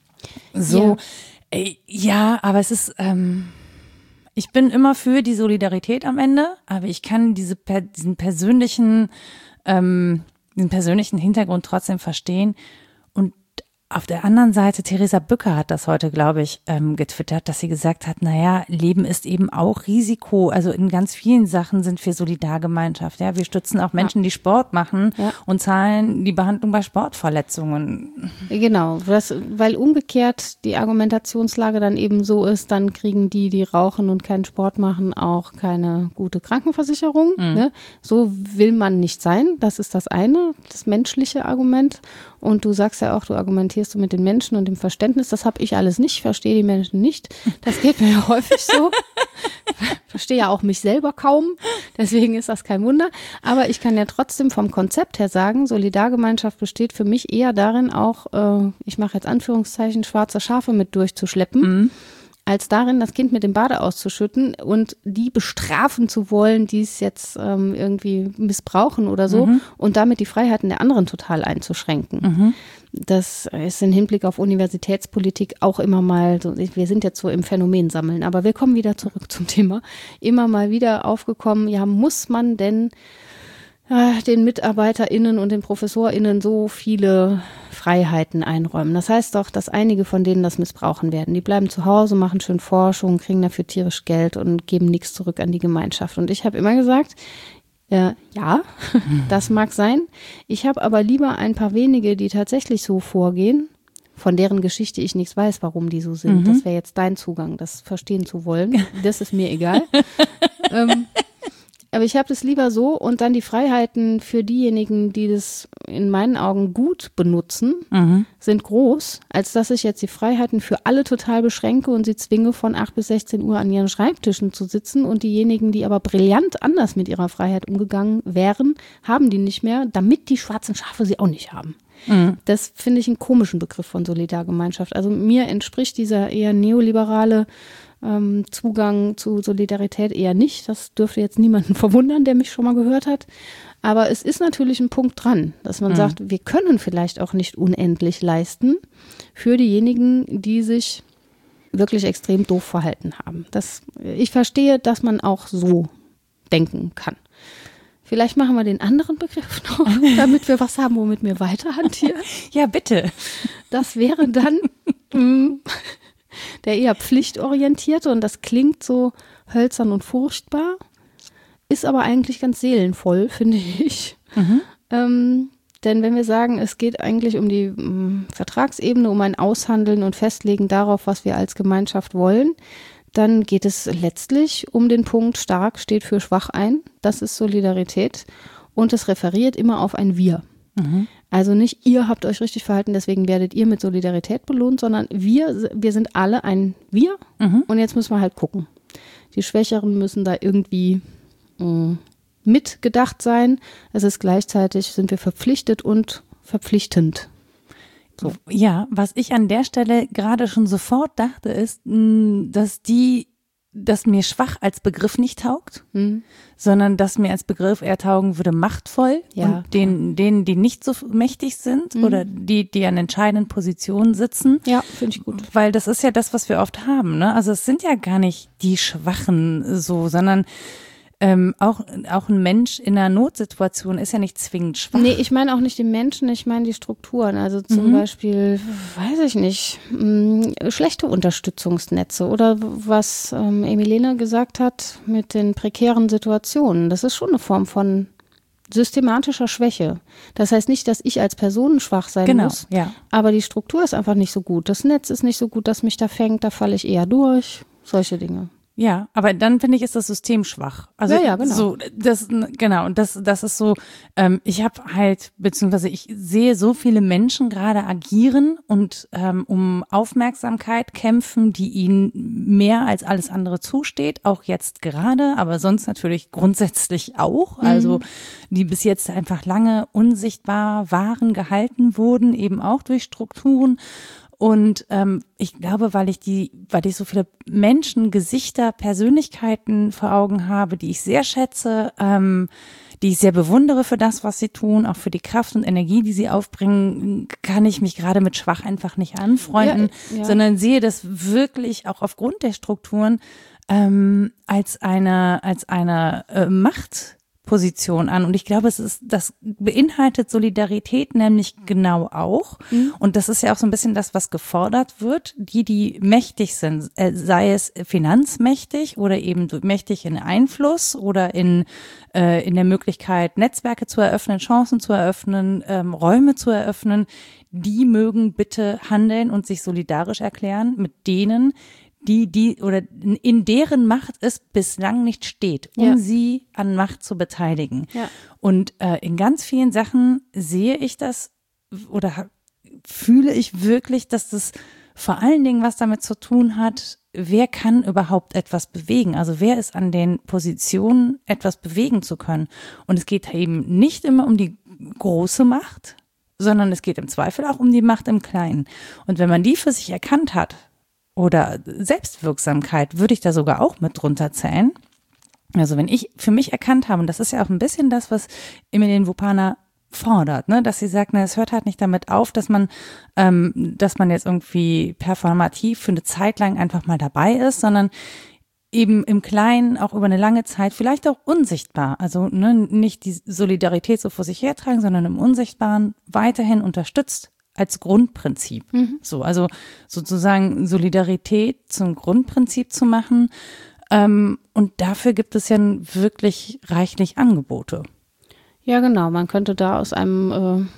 es ist, ich bin immer für die Solidarität am Ende, aber ich kann diesen persönlichen Hintergrund trotzdem verstehen. Und auf der anderen Seite, Theresa Bücker hat das heute, glaube ich, getwittert, dass sie gesagt hat, Leben ist eben auch Risiko. Also in ganz vielen Sachen sind wir Solidargemeinschaft. Ja, wir stützen auch Menschen, die Sport machen und zahlen die Behandlung bei Sportverletzungen. Genau, weil umgekehrt die Argumentationslage dann eben so ist, dann kriegen die rauchen und keinen Sport machen, auch keine gute Krankenversicherung. Ne? So will man nicht sein. Das ist das eine, das menschliche Argument. Und du sagst ja auch, du argumentierst mit den Menschen und dem Verständnis. Das habe ich alles nicht, verstehe die Menschen nicht. Das geht mir ja häufig so. Verstehe ja auch mich selber kaum. Deswegen ist das kein Wunder. Aber ich kann ja trotzdem vom Konzept her sagen, Solidargemeinschaft besteht für mich eher darin, auch, ich mache jetzt Anführungszeichen, schwarze Schafe mit durchzuschleppen. Als darin, das Kind mit dem Bade auszuschütten und die bestrafen zu wollen, die es jetzt irgendwie missbrauchen oder so und damit die Freiheiten der anderen total einzuschränken. Das ist im Hinblick auf Universitätspolitik auch immer mal so, wir sind jetzt so im Phänomen sammeln, aber wir kommen wieder zurück zum Thema, immer mal wieder aufgekommen, ja, muss man denn den MitarbeiterInnen und den ProfessorInnen so viele Freiheiten einräumen. Das heißt doch, dass einige von denen das missbrauchen werden. Die bleiben zu Hause, machen schön Forschung, kriegen dafür tierisch Geld und geben nichts zurück an die Gemeinschaft. Und ich habe immer gesagt, das mag sein. Ich habe aber lieber ein paar wenige, die tatsächlich so vorgehen, von deren Geschichte ich nichts weiß, warum die so sind. Das wäre jetzt dein Zugang, das verstehen zu wollen. Das ist mir egal. Aber ich habe das lieber so und dann die Freiheiten für diejenigen, die das in meinen Augen gut benutzen, sind groß, als dass ich jetzt die Freiheiten für alle total beschränke und sie zwinge, von 8 bis 16 Uhr an ihren Schreibtischen zu sitzen und diejenigen, die aber brillant anders mit ihrer Freiheit umgegangen wären, haben die nicht mehr, damit die schwarzen Schafe sie auch nicht haben. Das finde ich einen komischen Begriff von Solidargemeinschaft. Also mir entspricht dieser eher neoliberale Zugang zu Solidarität eher nicht. Das dürfte jetzt niemanden verwundern, der mich schon mal gehört hat. Aber es ist natürlich ein Punkt dran, dass man sagt, wir können vielleicht auch nicht unendlich leisten für diejenigen, die sich wirklich extrem doof verhalten haben. Ich verstehe, dass man auch so denken kann. Vielleicht machen wir den anderen Begriff noch, damit wir was haben, womit wir weiter hantieren. Ja, bitte. Das wäre dann der eher pflichtorientierte und das klingt so hölzern und furchtbar, ist aber eigentlich ganz seelenvoll, finde ich. Denn wenn wir sagen, es geht eigentlich um die Vertragsebene, um ein Aushandeln und Festlegen darauf, was wir als Gemeinschaft wollen, dann geht es letztlich um den Punkt, stark steht für schwach ein. Das ist Solidarität und es referiert immer auf ein Wir. Also nicht, ihr habt euch richtig verhalten, deswegen werdet ihr mit Solidarität belohnt, sondern wir sind alle ein Wir und jetzt müssen wir halt gucken. Die Schwächeren müssen da irgendwie mitgedacht sein. Es ist gleichzeitig, sind wir verpflichtet und verpflichtend. So. Ja, was ich an der Stelle gerade schon sofort dachte, ist, dass mir schwach als Begriff nicht taugt, sondern dass mir als Begriff eher taugen würde machtvoll und denen, die nicht so mächtig sind oder die an entscheidenden Positionen sitzen. Ja, finde ich gut. Weil das ist ja das, was wir oft haben, ne? Also es sind ja gar nicht die Schwachen so, sondern auch ein Mensch in einer Notsituation ist ja nicht zwingend schwach. Nee, ich meine auch nicht den Menschen, ich meine die Strukturen. Also zum Beispiel, weiß ich nicht, schlechte Unterstützungsnetze oder was Emilene gesagt hat mit den prekären Situationen. Das ist schon eine Form von systematischer Schwäche. Das heißt nicht, dass ich als Person schwach sein muss, aber die Struktur ist einfach nicht so gut. Das Netz ist nicht so gut, das mich da fängt, da falle ich eher durch. Solche Dinge. Ja, aber dann finde ich, ist das System schwach. Also ja, genau. So, und das ist so, ich habe halt, beziehungsweise ich sehe so viele Menschen gerade agieren und um Aufmerksamkeit kämpfen, die ihnen mehr als alles andere zusteht, auch jetzt gerade, aber sonst natürlich grundsätzlich auch, also die bis jetzt einfach lange unsichtbar waren, gehalten wurden, eben auch durch Strukturen. Und ich glaube, weil ich so viele Menschen, Gesichter, Persönlichkeiten vor Augen habe, die ich sehr schätze, die ich sehr bewundere für das, was sie tun, auch für die Kraft und Energie, die sie aufbringen, kann ich mich gerade mit schwach einfach nicht anfreunden, sondern sehe das wirklich auch aufgrund der Strukturen als eine Machtposition an. Und ich glaube, das beinhaltet Solidarität nämlich genau auch. Und das ist ja auch so ein bisschen das, was gefordert wird. Die mächtig sind, sei es finanzmächtig oder eben mächtig in Einfluss oder in der Möglichkeit, Netzwerke zu eröffnen, Chancen zu eröffnen, Räume zu eröffnen, die mögen bitte handeln und sich solidarisch erklären mit denen, die oder in deren Macht es bislang nicht steht, um sie an Macht zu beteiligen. Ja. Und in ganz vielen Sachen sehe ich das oder fühle ich wirklich, dass das vor allen Dingen was damit zu tun hat, wer kann überhaupt etwas bewegen? Also wer ist an den Positionen, etwas bewegen zu können? Und es geht eben nicht immer um die große Macht, sondern es geht im Zweifel auch um die Macht im Kleinen. Und wenn man die für sich erkannt hat, oder Selbstwirksamkeit würde ich da sogar auch mit drunter zählen. Also wenn ich für mich erkannt habe, und das ist ja auch ein bisschen das, was Emilene Wupana fordert, ne, dass sie sagt, es hört halt nicht damit auf, dass man jetzt irgendwie performativ für eine Zeit lang einfach mal dabei ist, sondern eben im Kleinen auch über eine lange Zeit, vielleicht auch unsichtbar, also nicht die Solidarität so vor sich hertragen, sondern im Unsichtbaren weiterhin unterstützt. Als Grundprinzip. So, also sozusagen Solidarität zum Grundprinzip zu machen. Und dafür gibt es ja wirklich reichlich Angebote. Ja, genau. Man könnte da aus einem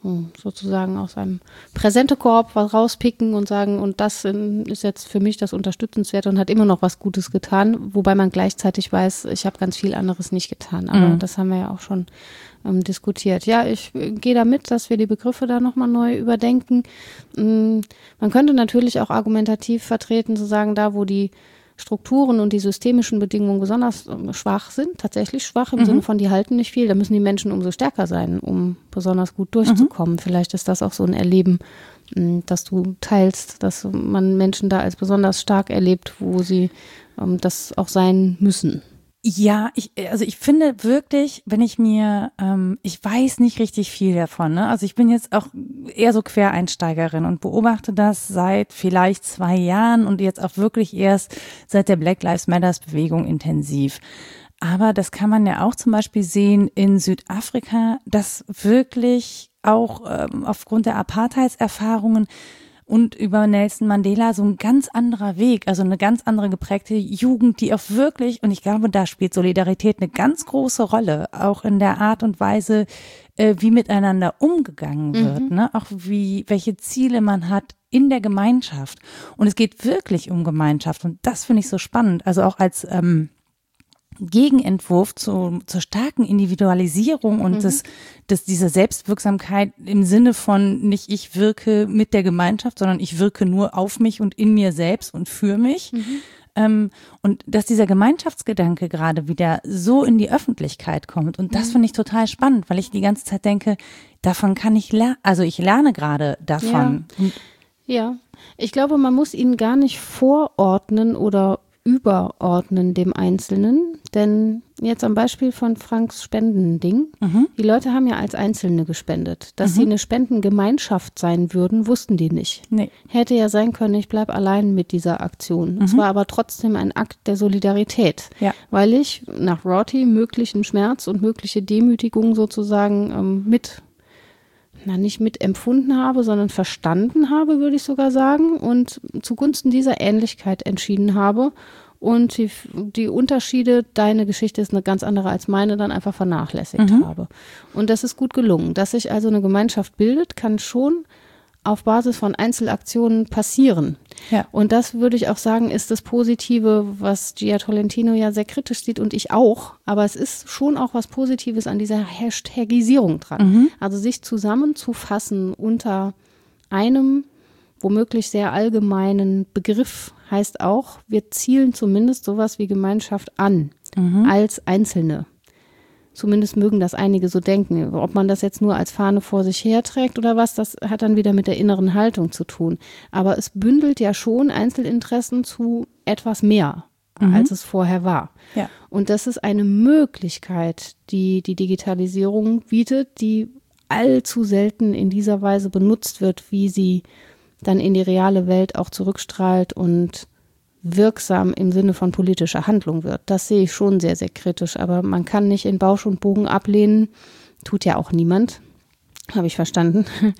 Präsentekorb was rauspicken und sagen, und das ist jetzt für mich das Unterstützenswerte und hat immer noch was Gutes getan, wobei man gleichzeitig weiß, ich habe ganz viel anderes nicht getan. Aber das haben wir ja auch schon diskutiert. Ja, ich gehe da mit, dass wir die Begriffe da nochmal neu überdenken. Man könnte natürlich auch argumentativ vertreten, zu sagen, da wo die Strukturen und die systemischen Bedingungen besonders schwach sind, tatsächlich schwach im Sinne von, die halten nicht viel, da müssen die Menschen umso stärker sein, um besonders gut durchzukommen. Vielleicht ist das auch so ein Erleben, das du teilst, dass man Menschen da als besonders stark erlebt, wo sie das auch sein müssen. Ja, ich finde wirklich, wenn ich mir, ich weiß nicht richtig viel davon, ne? Also ich bin jetzt auch eher so Quereinsteigerin und beobachte das seit vielleicht 2 Jahren und jetzt auch wirklich erst seit der Black Lives Matters Bewegung intensiv. Aber das kann man ja auch zum Beispiel sehen in Südafrika, dass wirklich auch aufgrund der Apartheidserfahrungen und über Nelson Mandela so ein ganz anderer Weg, also eine ganz andere geprägte Jugend, die auch wirklich, und ich glaube, da spielt Solidarität eine ganz große Rolle, auch in der Art und Weise, wie miteinander umgegangen wird, ne? Auch welche Ziele man hat in der Gemeinschaft. Und es geht wirklich um Gemeinschaft und das finde ich so spannend. Also auch als Gegenentwurf zur starken Individualisierung und diese Selbstwirksamkeit im Sinne von nicht ich wirke mit der Gemeinschaft, sondern ich wirke nur auf mich und in mir selbst und für mich. Und dass dieser Gemeinschaftsgedanke gerade wieder so in die Öffentlichkeit kommt. Und das finde ich total spannend, weil ich die ganze Zeit denke, davon kann ich lernen, also ich lerne gerade davon. Ja, ich glaube, man muss ihn gar nicht vorordnen oder überordnen dem Einzelnen, denn jetzt am Beispiel von Franks Spendending, die Leute haben ja als Einzelne gespendet. Dass sie eine Spendengemeinschaft sein würden, wussten die nicht. Nee. Hätte ja sein können, ich bleibe allein mit dieser Aktion. Es war aber trotzdem ein Akt der Solidarität, weil ich nach Rorty möglichen Schmerz und mögliche Demütigung sozusagen nicht mitempfunden habe, sondern verstanden habe, würde ich sogar sagen, und zugunsten dieser Ähnlichkeit entschieden habe und die Unterschiede, deine Geschichte ist eine ganz andere als meine, dann einfach vernachlässigt habe. Und das ist gut gelungen. Dass sich also eine Gemeinschaft bildet, kann schon auf Basis von Einzelaktionen passieren. Ja. Und das würde ich auch sagen, ist das Positive, was Gia Tolentino ja sehr kritisch sieht und ich auch. Aber es ist schon auch was Positives an dieser Hashtagisierung dran. Also sich zusammenzufassen unter einem womöglich sehr allgemeinen Begriff heißt auch, wir zielen zumindest sowas wie Gemeinschaft an als Einzelne. Zumindest mögen das einige so denken. Ob man das jetzt nur als Fahne vor sich herträgt oder was, das hat dann wieder mit der inneren Haltung zu tun. Aber es bündelt ja schon Einzelinteressen zu etwas mehr, als es vorher war. Ja. Und das ist eine Möglichkeit, die die Digitalisierung bietet, die allzu selten in dieser Weise benutzt wird, wie sie dann in die reale Welt auch zurückstrahlt und wirksam im Sinne von politischer Handlung wird. Das sehe ich schon sehr, sehr kritisch. Aber man kann nicht in Bausch und Bogen ablehnen, tut ja auch niemand, habe ich verstanden,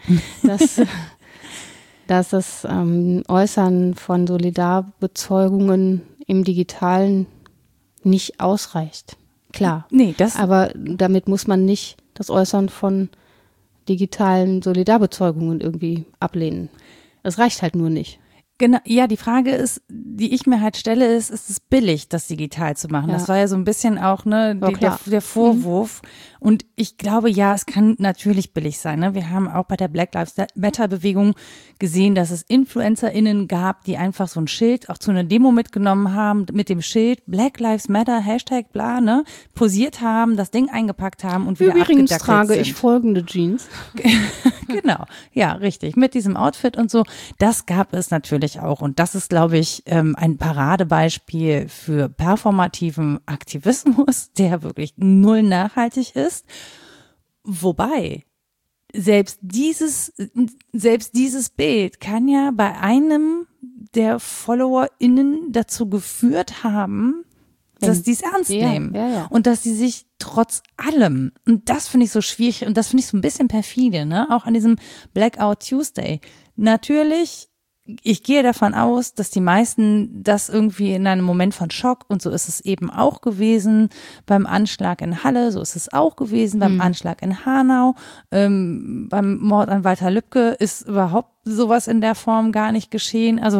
dass das Äußern von Solidarbezeugungen im Digitalen nicht ausreicht. Klar, aber damit muss man nicht das Äußern von digitalen Solidarbezeugungen irgendwie ablehnen. Das reicht halt nur nicht. Genau, ja, die Frage ist, die ich mir halt stelle, ist es billig, das digital zu machen? Ja. Das war ja so ein bisschen auch der Vorwurf. Und ich glaube, ja, es kann natürlich billig sein. Ne? Wir haben auch bei der Black Lives Matter Bewegung gesehen, dass es InfluencerInnen gab, die einfach so ein Schild auch zu einer Demo mitgenommen haben, mit dem Schild Black Lives Matter, Hashtag bla, ne, posiert haben, das Ding eingepackt haben und wieder Übrigens abgedackelt trage sind. Ich folgende Jeans. Genau, ja, richtig. Mit diesem Outfit und so. Das gab es natürlich auch. Und das ist, glaube ich, ein Paradebeispiel für performativen Aktivismus, der wirklich null nachhaltig ist. Wobei, selbst dieses Bild kann ja bei einem der FollowerInnen dazu geführt haben, dass die es ernst nehmen. Ja. Und dass sie sich trotz allem, und das finde ich so schwierig und das finde ich so ein bisschen perfide, ne, auch an diesem Blackout Tuesday. Natürlich, ich gehe davon aus, dass die meisten das irgendwie in einem Moment von Schock, und so ist es eben auch gewesen beim Anschlag in Halle, so ist es auch gewesen beim Anschlag in Hanau, beim Mord an Walter Lübcke ist überhaupt sowas in der Form gar nicht geschehen. Also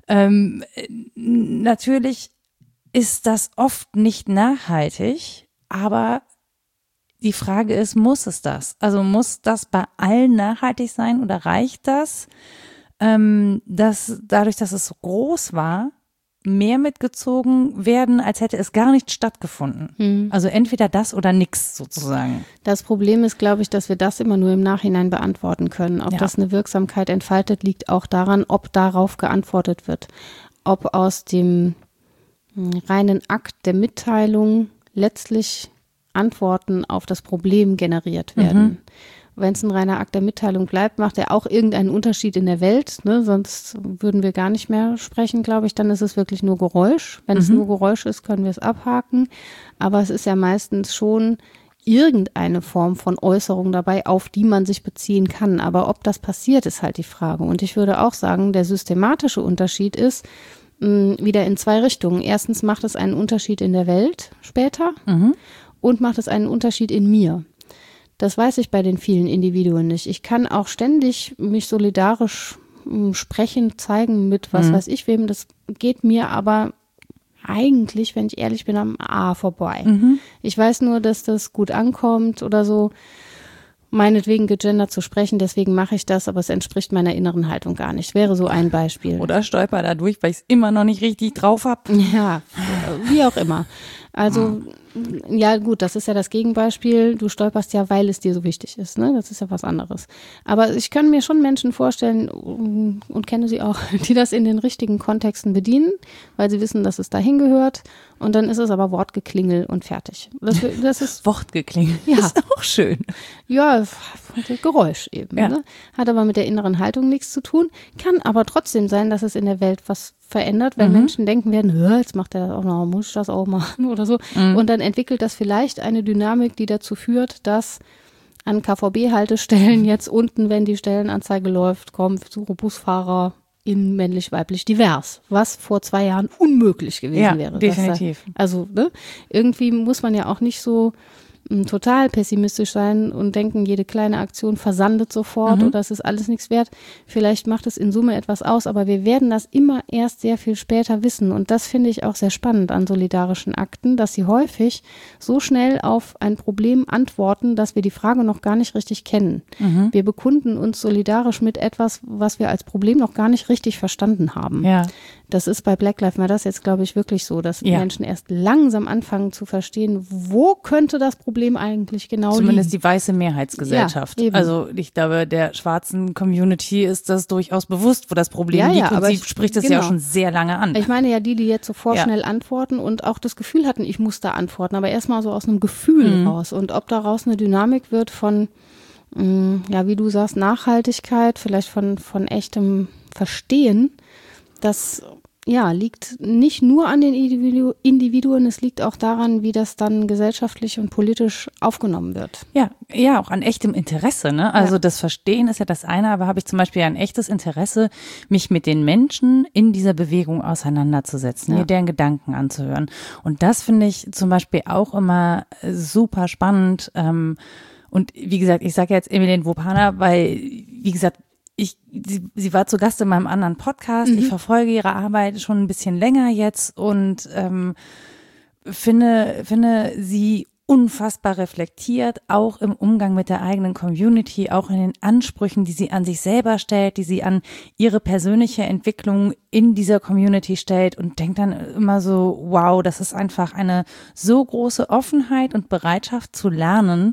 natürlich ist das oft nicht nachhaltig, aber die Frage ist, muss es das? Also muss das bei allen nachhaltig sein oder reicht das, dass dadurch, dass es so groß war, mehr mitgezogen werden, als hätte es gar nicht stattgefunden? Also entweder das oder nix sozusagen. Das Problem ist, glaube ich, dass wir das immer nur im Nachhinein beantworten können. Ob das eine Wirksamkeit entfaltet, liegt auch daran, ob darauf geantwortet wird. Ob aus dem reinen Akt der Mitteilung letztlich Antworten auf das Problem generiert werden. Wenn es ein reiner Akt der Mitteilung bleibt, macht er auch irgendeinen Unterschied in der Welt, ne? Sonst würden wir gar nicht mehr sprechen, glaube ich. Dann ist es wirklich nur Geräusch. Wenn es nur Geräusch ist, können wir es abhaken. Aber es ist ja meistens schon irgendeine Form von Äußerung dabei, auf die man sich beziehen kann. Aber ob das passiert, ist halt die Frage. Und ich würde auch sagen, der systematische Unterschied ist, wieder in zwei Richtungen. Erstens macht es einen Unterschied in der Welt später und macht es einen Unterschied in mir. Das weiß ich bei den vielen Individuen nicht. Ich kann auch ständig mich solidarisch sprechen, zeigen mit was weiß ich wem. Das geht mir aber eigentlich, wenn ich ehrlich bin, am A vorbei. Ich weiß nur, dass das gut ankommt oder so, meinetwegen gegendert zu sprechen, deswegen mache ich das, aber es entspricht meiner inneren Haltung gar nicht. Wäre so ein Beispiel. Oder stolper dadurch, weil ich es immer noch nicht richtig drauf habe. Ja, wie auch immer. Also, ja gut, das ist ja das Gegenbeispiel. Du stolperst ja, weil es dir so wichtig ist, ne? Das ist ja was anderes. Aber ich kann mir schon Menschen vorstellen und kenne sie auch, die das in den richtigen Kontexten bedienen, weil sie wissen, dass es dahin gehört. Und dann ist es aber Wortgeklingel und fertig. Das ist Wortgeklingel. Ja. Ist auch schön. Ja, Geräusch eben. Ja. Ne? Hat aber mit der inneren Haltung nichts zu tun. Kann aber trotzdem sein, dass es in der Welt was verändert, wenn Menschen denken werden, jetzt macht er das auch noch, muss ich das auch machen oder so. Und dann entwickelt das vielleicht eine Dynamik, die dazu führt, dass an KVB-Haltestellen jetzt unten, wenn die Stellenanzeige läuft, kommt suche Busfahrer in männlich-weiblich divers, was vor 2 Jahren unmöglich gewesen wäre. Definitiv. Also ne, irgendwie muss man ja auch nicht so total pessimistisch sein und denken, jede kleine Aktion versandet sofort oder es ist alles nichts wert. Vielleicht macht es in Summe etwas aus, aber wir werden das immer erst sehr viel später wissen. Und das finde ich auch sehr spannend an solidarischen Akten, dass sie häufig so schnell auf ein Problem antworten, dass wir die Frage noch gar nicht richtig kennen. Wir bekunden uns solidarisch mit etwas, was wir als Problem noch gar nicht richtig verstanden haben. Ja. Das ist bei Black Lives Matter jetzt, glaube ich, wirklich so, dass Menschen erst langsam anfangen zu verstehen, wo könnte das Problem eigentlich genau Zumindest liegen. die weiße Mehrheitsgesellschaft. Ja, eben. Also ich glaube, der schwarzen Community ist das durchaus bewusst, wo das Problem liegt. Und aber sie spricht es ja auch schon sehr lange an. Ich meine ja die jetzt so vorschnell antworten und auch das Gefühl hatten, ich muss da antworten, aber erstmal so aus einem Gefühl raus. Und ob daraus eine Dynamik wird von, ja, wie du sagst, Nachhaltigkeit, vielleicht von echtem Verstehen, das liegt nicht nur an den Individuen, es liegt auch daran, wie das dann gesellschaftlich und politisch aufgenommen wird. Ja, auch an echtem Interesse, ne? Also das Verstehen ist ja das eine, aber habe ich zum Beispiel ein echtes Interesse, mich mit den Menschen in dieser Bewegung auseinanderzusetzen, mir deren Gedanken anzuhören. Und das finde ich zum Beispiel auch immer super spannend. Und wie gesagt, ich sage jetzt Emmeline Wopana, weil, wie gesagt, sie war zu Gast in meinem anderen Podcast. Ich verfolge ihre Arbeit schon ein bisschen länger jetzt und finde sie unfassbar reflektiert, auch im Umgang mit der eigenen Community, auch in den Ansprüchen, die sie an sich selber stellt, die sie an ihre persönliche Entwicklung in dieser Community stellt und denkt dann immer so, wow, das ist einfach eine so große Offenheit und Bereitschaft zu lernen,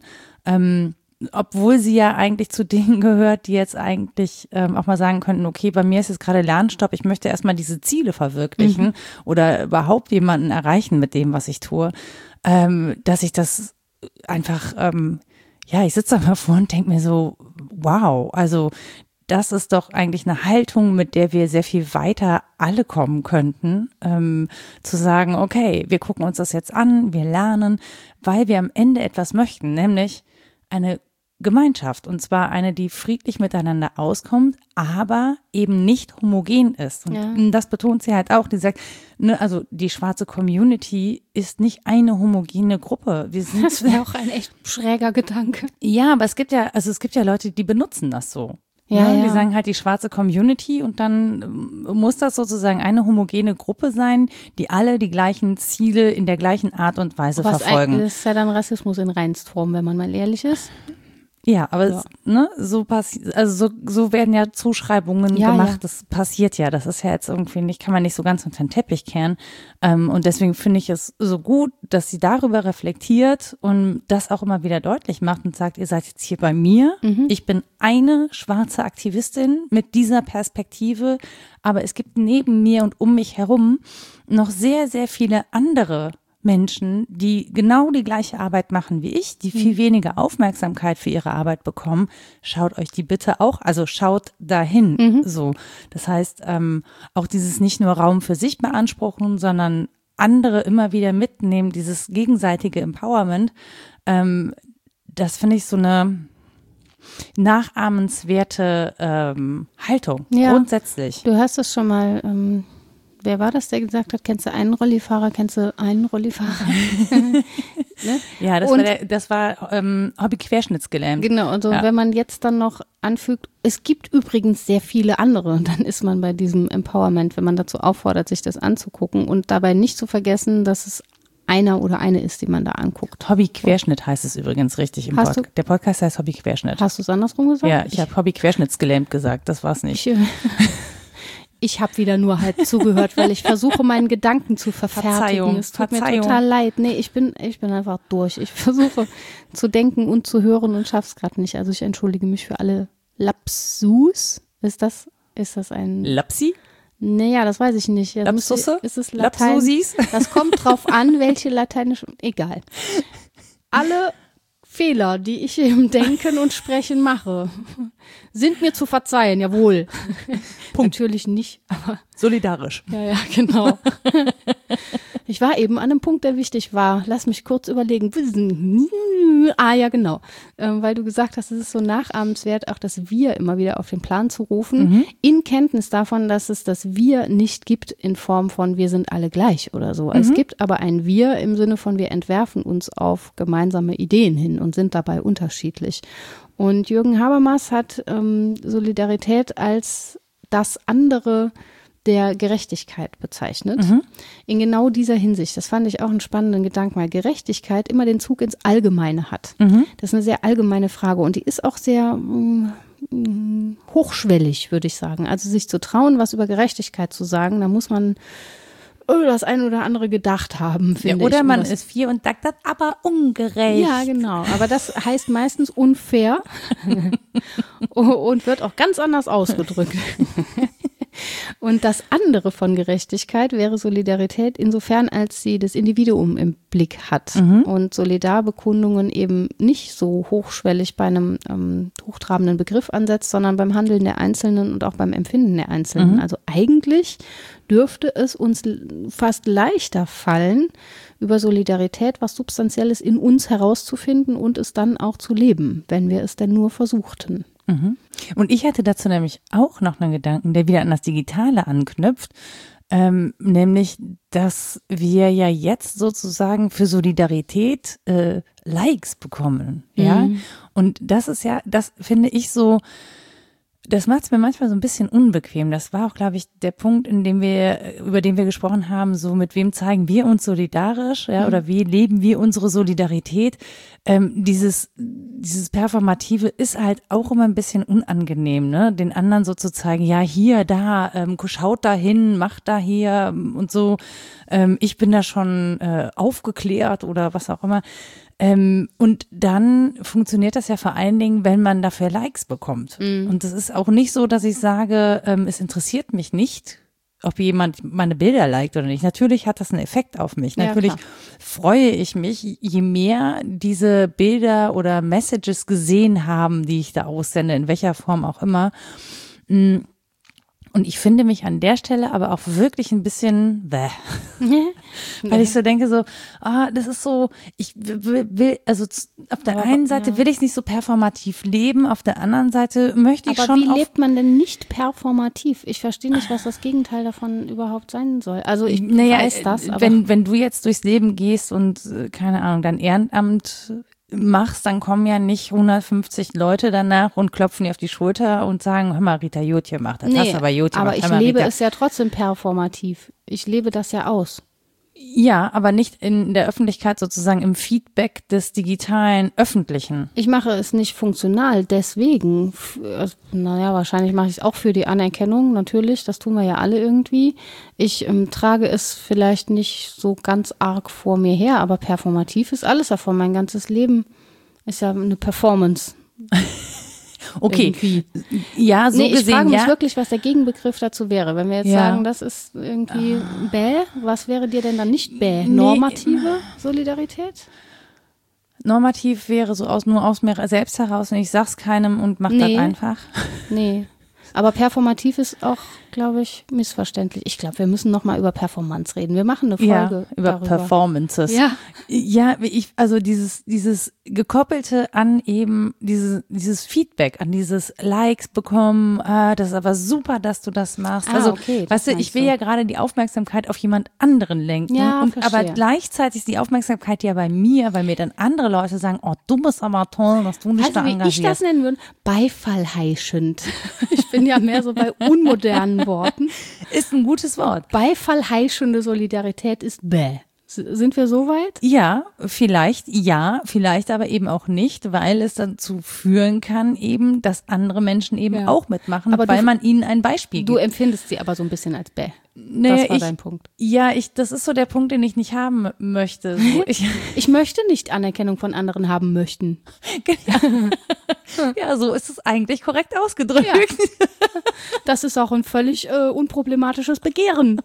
obwohl sie ja eigentlich zu denen gehört, die jetzt eigentlich auch mal sagen könnten, okay, bei mir ist jetzt gerade Lernstopp, ich möchte erstmal diese Ziele verwirklichen oder überhaupt jemanden erreichen mit dem, was ich tue, dass ich das einfach, ich sitze da mal vor und denke mir so, wow, also das ist doch eigentlich eine Haltung, mit der wir sehr viel weiter alle kommen könnten, zu sagen, okay, wir gucken uns das jetzt an, wir lernen, weil wir am Ende etwas möchten, nämlich eine Gemeinschaft, und zwar eine, die friedlich miteinander auskommt, aber eben nicht homogen ist. Und das betont sie halt auch, die sagt, ne, also die schwarze Community ist nicht eine homogene Gruppe. Das wäre auch ein echt schräger Gedanke. Ja, aber es gibt ja Leute, die benutzen das so. Ja. Die sagen halt die schwarze Community und dann muss das sozusagen eine homogene Gruppe sein, die alle die gleichen Ziele in der gleichen Art und Weise verfolgen. Das ist ja dann Rassismus in Reinstform, wenn man mal ehrlich ist. Ja, aber so werden ja Zuschreibungen gemacht, das passiert ja, das ist ja jetzt irgendwie nicht, kann man nicht so ganz unter den Teppich kehren und deswegen finde ich es so gut, dass sie darüber reflektiert und das auch immer wieder deutlich macht und sagt, ihr seid jetzt hier bei mir, ich bin eine schwarze Aktivistin mit dieser Perspektive, aber es gibt neben mir und um mich herum noch sehr, sehr viele andere Menschen, die genau die gleiche Arbeit machen wie ich, die viel weniger Aufmerksamkeit für ihre Arbeit bekommen, schaut euch die bitte auch, also schaut dahin, so. Das heißt, auch dieses nicht nur Raum für sich beanspruchen, sondern andere immer wieder mitnehmen, dieses gegenseitige Empowerment, das finde ich so eine nachahmenswerte Haltung, grundsätzlich. Du hast es schon mal wer war das, der gesagt hat, kennst du einen Rollifahrer, ne? Ja, das war Hobby-Querschnittsgelähmt. Genau, und so, wenn man jetzt dann noch anfügt, es gibt übrigens sehr viele andere, dann ist man bei diesem Empowerment, wenn man dazu auffordert, sich das anzugucken und dabei nicht zu vergessen, dass es einer oder eine ist, die man da anguckt. Hobby-Querschnitt heißt es übrigens richtig im Podcast. Der Podcast heißt Hobby-Querschnitt. Hast du es andersrum gesagt? Ja, ich habe Hobby-Querschnittsgelähmt gesagt, das war's nicht. Ich habe wieder nur halt zugehört, weil ich versuche, meinen Gedanken zu verfertigen. Es tut mir total leid. Nee, ich bin einfach durch. Ich versuche zu denken und zu hören und schaff's gerade nicht. Also ich entschuldige mich für alle Lapsus. Ist das ein Lapsi? Naja, das weiß ich nicht. Lapsusse? Ist es Latein? Lapsusis? Das kommt drauf an, welche lateinische. Egal. Alle Fehler, die ich im Denken und Sprechen mache, sind mir zu verzeihen, jawohl. Natürlich nicht, aber solidarisch. Ja, genau. Ich war eben an einem Punkt, der wichtig war. Lass mich kurz überlegen. Ja, genau. Weil du gesagt hast, es ist so nachahmenswert, auch das Wir immer wieder auf den Plan zu rufen, in Kenntnis davon, dass es das Wir nicht gibt in Form von wir sind alle gleich oder so. Es gibt aber ein Wir im Sinne von wir entwerfen uns auf gemeinsame Ideen hin und sind dabei unterschiedlich. Und Jürgen Habermas hat Solidarität als das andere der Gerechtigkeit bezeichnet. In genau dieser Hinsicht. Das fand ich auch einen spannenden Gedanken, weil Gerechtigkeit immer den Zug ins Allgemeine hat. Das ist eine sehr allgemeine Frage und die ist auch sehr hochschwellig, würde ich sagen. Also sich zu trauen, was über Gerechtigkeit zu sagen, da muss man das ein oder andere gedacht haben, finde ich. Oder man ist 4 und sagt das aber ungerecht. Ja, genau. Aber das heißt meistens unfair und wird auch ganz anders ausgedrückt. Und das andere von Gerechtigkeit wäre Solidarität insofern, als sie das Individuum im Blick hat und Solidarbekundungen eben nicht so hochschwellig bei einem hochtrabenden Begriff ansetzt, sondern beim Handeln der Einzelnen und auch beim Empfinden der Einzelnen. Also eigentlich dürfte es uns fast leichter fallen, über Solidarität was Substanzielles in uns herauszufinden und es dann auch zu leben, wenn wir es denn nur versuchten. Und ich hatte dazu nämlich auch noch einen Gedanken, der wieder an das Digitale anknüpft, nämlich, dass wir ja jetzt sozusagen für Solidarität Likes bekommen, ja. Und das ist ja, das finde ich so, das macht es mir manchmal so ein bisschen unbequem. Das war auch, glaube ich, der Punkt, über den wir gesprochen haben, so mit wem zeigen wir uns solidarisch, ja, oder wie leben wir unsere Solidarität. Dieses Performative ist halt auch immer ein bisschen unangenehm, ne, den anderen so zu zeigen, ja, hier, da, schaut da hin, macht da hier und so. Ich bin da schon aufgeklärt oder was auch immer. Und dann funktioniert das ja vor allen Dingen, wenn man dafür Likes bekommt. Und es ist auch nicht so, dass ich sage, es interessiert mich nicht, ob jemand meine Bilder liked oder nicht. Natürlich hat das einen Effekt auf mich. Ja, natürlich freue ich mich, je mehr diese Bilder oder Messages gesehen haben, die ich da aussende, in welcher Form auch immer. Und ich finde mich an der Stelle aber auch wirklich ein bisschen weil ich so denke so, das ist so, ich will also auf der einen Seite will ich es nicht so performativ leben, auf der anderen Seite möchte ich aber schon. Aber wie lebt man denn nicht performativ? Ich verstehe nicht, was das Gegenteil davon überhaupt sein soll. Also ich weiß das, aber wenn du jetzt durchs Leben gehst und keine Ahnung, dein Ehrenamt machst, dann kommen ja nicht 150 Leute danach und klopfen dir auf die Schulter und sagen, hör mal, Rita, gut gemacht. Das hast du aber gut gemacht. Aber ich lebe es ja trotzdem performativ. Ich lebe das ja aus. Ja, aber nicht in der Öffentlichkeit sozusagen im Feedback des digitalen Öffentlichen. Ich mache es nicht funktional, deswegen, wahrscheinlich mache ich es auch für die Anerkennung, natürlich, das tun wir ja alle irgendwie. Ich trage es vielleicht nicht so ganz arg vor mir her, aber performativ ist alles davon. Mein ganzes Leben ist ja eine Performance. Okay, irgendwie. Ja, so gesehen, ich frage mich wirklich, was der Gegenbegriff dazu wäre. Wenn wir jetzt sagen, das ist irgendwie was wäre dir denn dann nicht normative Solidarität? Normativ wäre so nur aus mir selbst heraus und ich sag's keinem und mach das einfach. Nee, aber performativ ist auch glaube ich, missverständlich. Ich glaube, wir müssen noch mal über Performance reden. Wir machen eine Folge über darüber. Performances. Ja, also dieses gekoppelte an eben dieses Feedback, an dieses Likes bekommen, das ist aber super, dass du das machst. Also, okay, weißt du, ich will ja gerade die Aufmerksamkeit auf jemand anderen lenken. Ja, aber gleichzeitig ist die Aufmerksamkeit ja bei mir, weil mir dann andere Leute sagen, oh, du bist aber toll, dass du dich da wie engagierst. ich das nennen würde, beifallheischend. Ich bin ja mehr so bei unmodernen Worten. Ist ein gutes Wort. Beifallheischende Solidarität ist bäh. Sind wir so weit? Ja, vielleicht aber eben auch nicht, weil es dazu führen kann eben, dass andere Menschen eben auch mitmachen, aber weil man ihnen ein Beispiel gibt. Du empfindest sie aber so ein bisschen als bäh. Nee, das war dein Punkt. Ja, das ist so der Punkt, den ich nicht haben möchte. So, ich möchte nicht Anerkennung von anderen haben möchten. Ja, so ist es eigentlich korrekt ausgedrückt. Ja. Das ist auch ein völlig unproblematisches Begehren.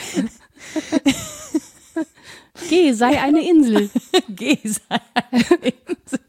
Geh, sei eine Insel. Geh, sei eine Insel.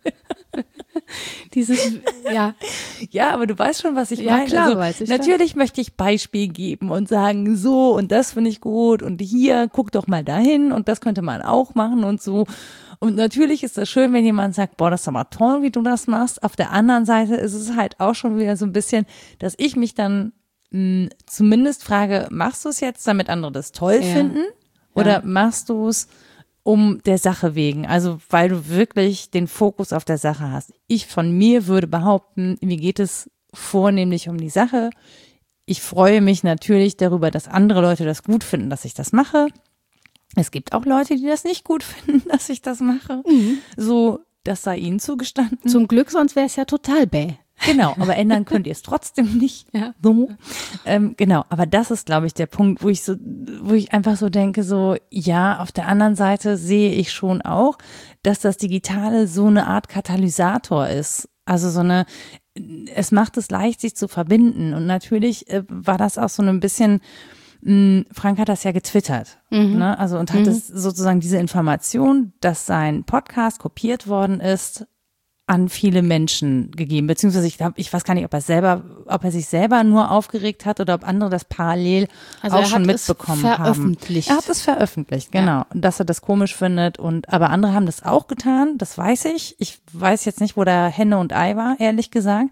Ja, aber du weißt schon, was ich meine. Klar, also, weiß ich. Natürlich möchte ich Beispiel geben und sagen, so und das finde ich gut und hier, guck doch mal dahin und das könnte man auch machen und so. Und natürlich ist das schön, wenn jemand sagt, boah, das ist aber toll, wie du das machst. Auf der anderen Seite ist es halt auch schon wieder so ein bisschen, dass ich mich dann zumindest frage, machst du es jetzt, damit andere das toll finden? Oder machst du es um der Sache wegen? Also weil du wirklich den Fokus auf der Sache hast. Ich von mir würde behaupten, mir geht es vornehmlich um die Sache. Ich freue mich natürlich darüber, dass andere Leute das gut finden, dass ich das mache. Es gibt auch Leute, die das nicht gut finden, dass ich das mache. So, das sei ihnen zugestanden. Zum Glück, sonst wäre es ja total bäh. Genau, aber ändern könnt ihr es trotzdem nicht. Ja. So. Genau, aber das ist, glaube ich, der Punkt, wo ich einfach so denke, so, ja, auf der anderen Seite sehe ich schon auch, dass das Digitale so eine Art Katalysator ist. Also es macht es leicht, sich zu verbinden. Und natürlich war das auch so ein bisschen, Frank hat das ja getwittert, ne? Also und hat es sozusagen diese Information, dass sein Podcast kopiert worden ist, an viele Menschen gegeben, beziehungsweise ich weiß gar nicht, ob er sich selber nur aufgeregt hat oder ob andere das parallel auch schon mitbekommen haben. Er hat es veröffentlicht, genau. Ja. Dass er das komisch findet aber andere haben das auch getan, das weiß ich. Ich weiß jetzt nicht, wo da Henne und Ei war, ehrlich gesagt.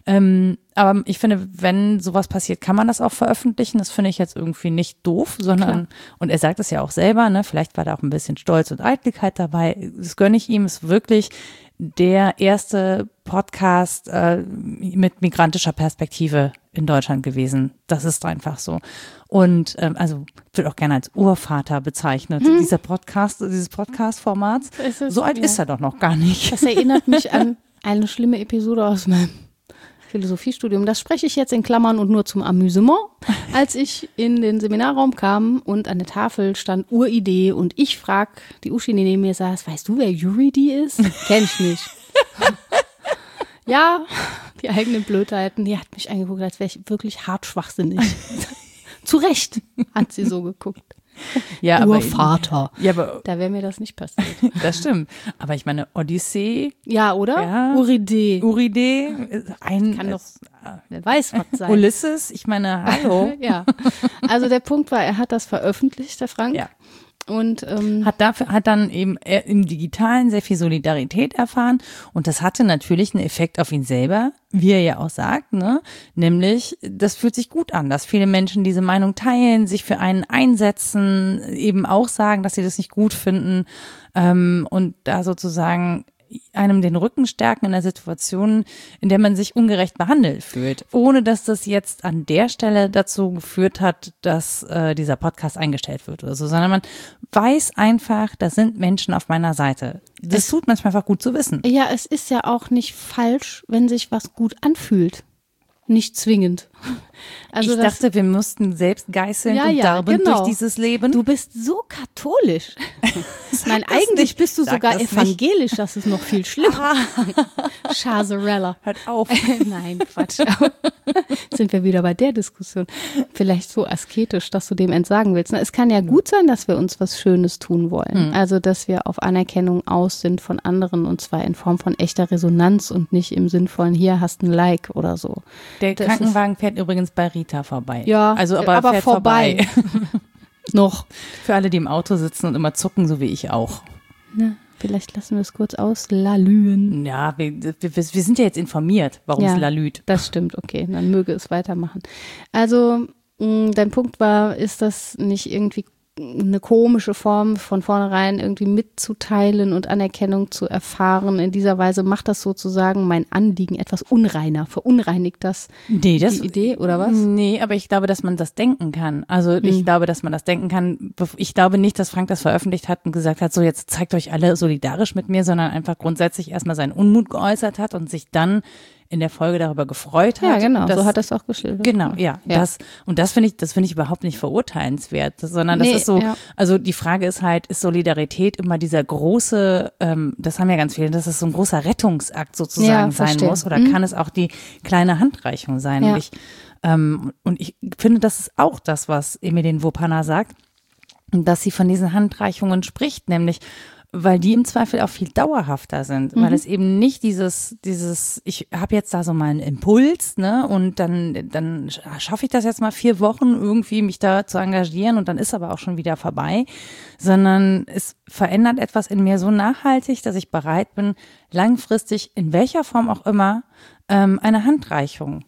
Aber ich finde, wenn sowas passiert, kann man das auch veröffentlichen. Das finde ich jetzt irgendwie nicht doof, sondern, und er sagt es ja auch selber, ne, vielleicht war da auch ein bisschen Stolz und Eitelkeit dabei. Das gönne ich ihm, ist wirklich der erste Podcast mit migrantischer Perspektive in Deutschland gewesen. Das ist einfach so. Und also wird auch gerne als Urvater bezeichnet, dieses Podcast-Formats. So alt ist er doch noch gar nicht. Das erinnert mich an eine schlimme Episode aus meinem Philosophiestudium. Das spreche ich jetzt in Klammern und nur zum Amüsement. Als ich in den Seminarraum kam und an der Tafel stand Uridee und ich frag die Uschi, die neben mir saß, weißt du, wer Uridee ist? Kenn ich nicht. Ja, die eigenen Blödheiten, die hat mich angeguckt, als wäre ich wirklich hart schwachsinnig. Zu Recht hat sie so geguckt. Ja, Urvater. Aber da wäre mir das nicht passiert. Das stimmt. Aber ich meine, Odyssee. Ja, oder? Ja. Uridee. Kann doch, wer weiß, was sein. Ulysses, ich meine, hallo. Ja. Also der Punkt war, er hat das veröffentlicht, der Frank. Ja. Und hat dann eben im Digitalen sehr viel Solidarität erfahren und das hatte natürlich einen Effekt auf ihn selber, wie er ja auch sagt, ne? Nämlich, das fühlt sich gut an, dass viele Menschen diese Meinung teilen, sich für einen einsetzen, eben auch sagen, dass sie das nicht gut finden und da sozusagen einem den Rücken stärken in einer Situation, in der man sich ungerecht behandelt fühlt, ohne dass das jetzt an der Stelle dazu geführt hat, dass dieser Podcast eingestellt wird oder so, sondern man weiß einfach, da sind Menschen auf meiner Seite. Das tut manchmal einfach gut zu wissen. Ja, es ist ja auch nicht falsch, wenn sich was gut anfühlt. Nicht zwingend. Also ich dachte, wir mussten selbst geißeln und darben durch dieses Leben. Du bist so katholisch. Nein, eigentlich bist du sogar evangelisch, das ist noch viel schlimmer. Chazarella. Hört auf. Nein, Quatsch. Sind wir wieder bei der Diskussion. Vielleicht so asketisch, dass du dem entsagen willst. Es kann ja gut sein, dass wir uns was Schönes tun wollen. Also, dass wir auf Anerkennung aus sind von anderen und zwar in Form von echter Resonanz und nicht im Sinn von, hier hast ein Like oder so. Der Krankenwagen fährt übrigens bei Rita vorbei. Ja, also aber fährt vorbei. Noch. Für alle, die im Auto sitzen und immer zucken, so wie ich auch. Na, vielleicht lassen wir es kurz auslalüen. Ja, wir sind ja jetzt informiert, warum es lalüt. Das stimmt, okay, dann möge es weitermachen. Also, dein Punkt war, ist das nicht irgendwie eine komische Form, von vornherein irgendwie mitzuteilen und Anerkennung zu erfahren. In dieser Weise macht das sozusagen mein Anliegen etwas unreiner. Verunreinigt das die Idee, oder was? Nee, aber ich glaube, dass man das denken kann. Also ich glaube, dass man das denken kann. Ich glaube nicht, dass Frank das veröffentlicht hat und gesagt hat, so jetzt zeigt euch alle solidarisch mit mir, sondern einfach grundsätzlich erstmal seinen Unmut geäußert hat und sich dann in der Folge darüber gefreut hat. Ja, genau, so hat er es auch geschildert. Genau, ja. Das finde ich überhaupt nicht verurteilenswert, sondern das ist so, also die Frage ist halt, ist Solidarität immer dieser große, das haben ja ganz viele, dass es so ein großer Rettungsakt sozusagen sein muss, oder kann es auch die kleine Handreichung sein? Ja. Und ich finde, das ist auch das, was Emmeline Wuppanner sagt, dass sie von diesen Handreichungen spricht, nämlich weil die im Zweifel auch viel dauerhafter sind, weil es eben nicht dieses, ich habe jetzt da so mal einen Impuls, ne, und dann schaffe ich das jetzt mal 4 Wochen irgendwie, mich da zu engagieren und dann ist aber auch schon wieder vorbei, sondern es verändert etwas in mir so nachhaltig, dass ich bereit bin, langfristig, in welcher Form auch immer, eine Handreichung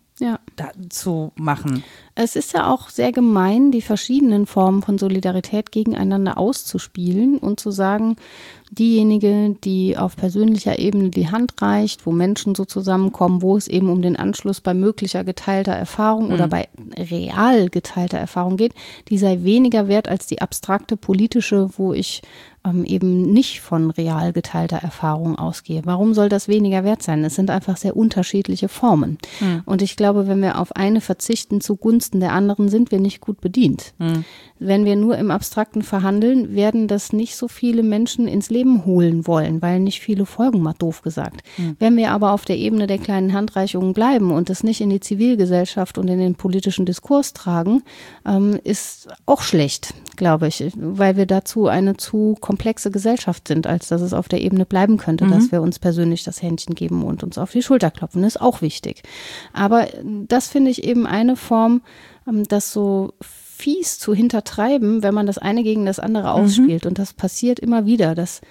zu machen. Es ist ja auch sehr gemein, die verschiedenen Formen von Solidarität gegeneinander auszuspielen und zu sagen, diejenige, die auf persönlicher Ebene die Hand reicht, wo Menschen so zusammenkommen, wo es eben um den Anschluss bei möglicher geteilter Erfahrung oder bei real geteilter Erfahrung geht, die sei weniger wert als die abstrakte politische, wo ich eben nicht von real geteilter Erfahrung ausgehe. Warum soll das weniger wert sein? Es sind einfach sehr unterschiedliche Formen. Und ich glaube, wenn wir auf eine verzichten zugunsten der anderen, sind wir nicht gut bedient. Wenn wir nur im Abstrakten verhandeln, werden das nicht so viele Menschen ins Leben holen wollen, weil nicht viele folgen, mal doof gesagt. Wenn wir aber auf der Ebene der kleinen Handreichungen bleiben und es nicht in die Zivilgesellschaft und in den politischen Diskurs tragen, ist auch schlecht, glaube ich, weil wir dazu eine zu komplexe Gesellschaft sind, als dass es auf der Ebene bleiben könnte, dass wir uns persönlich das Händchen geben und uns auf die Schulter klopfen. Das ist auch wichtig. Aber das finde ich eben eine Form, das so fies zu hintertreiben, wenn man das eine gegen das andere ausspielt. Und das passiert immer wieder, dass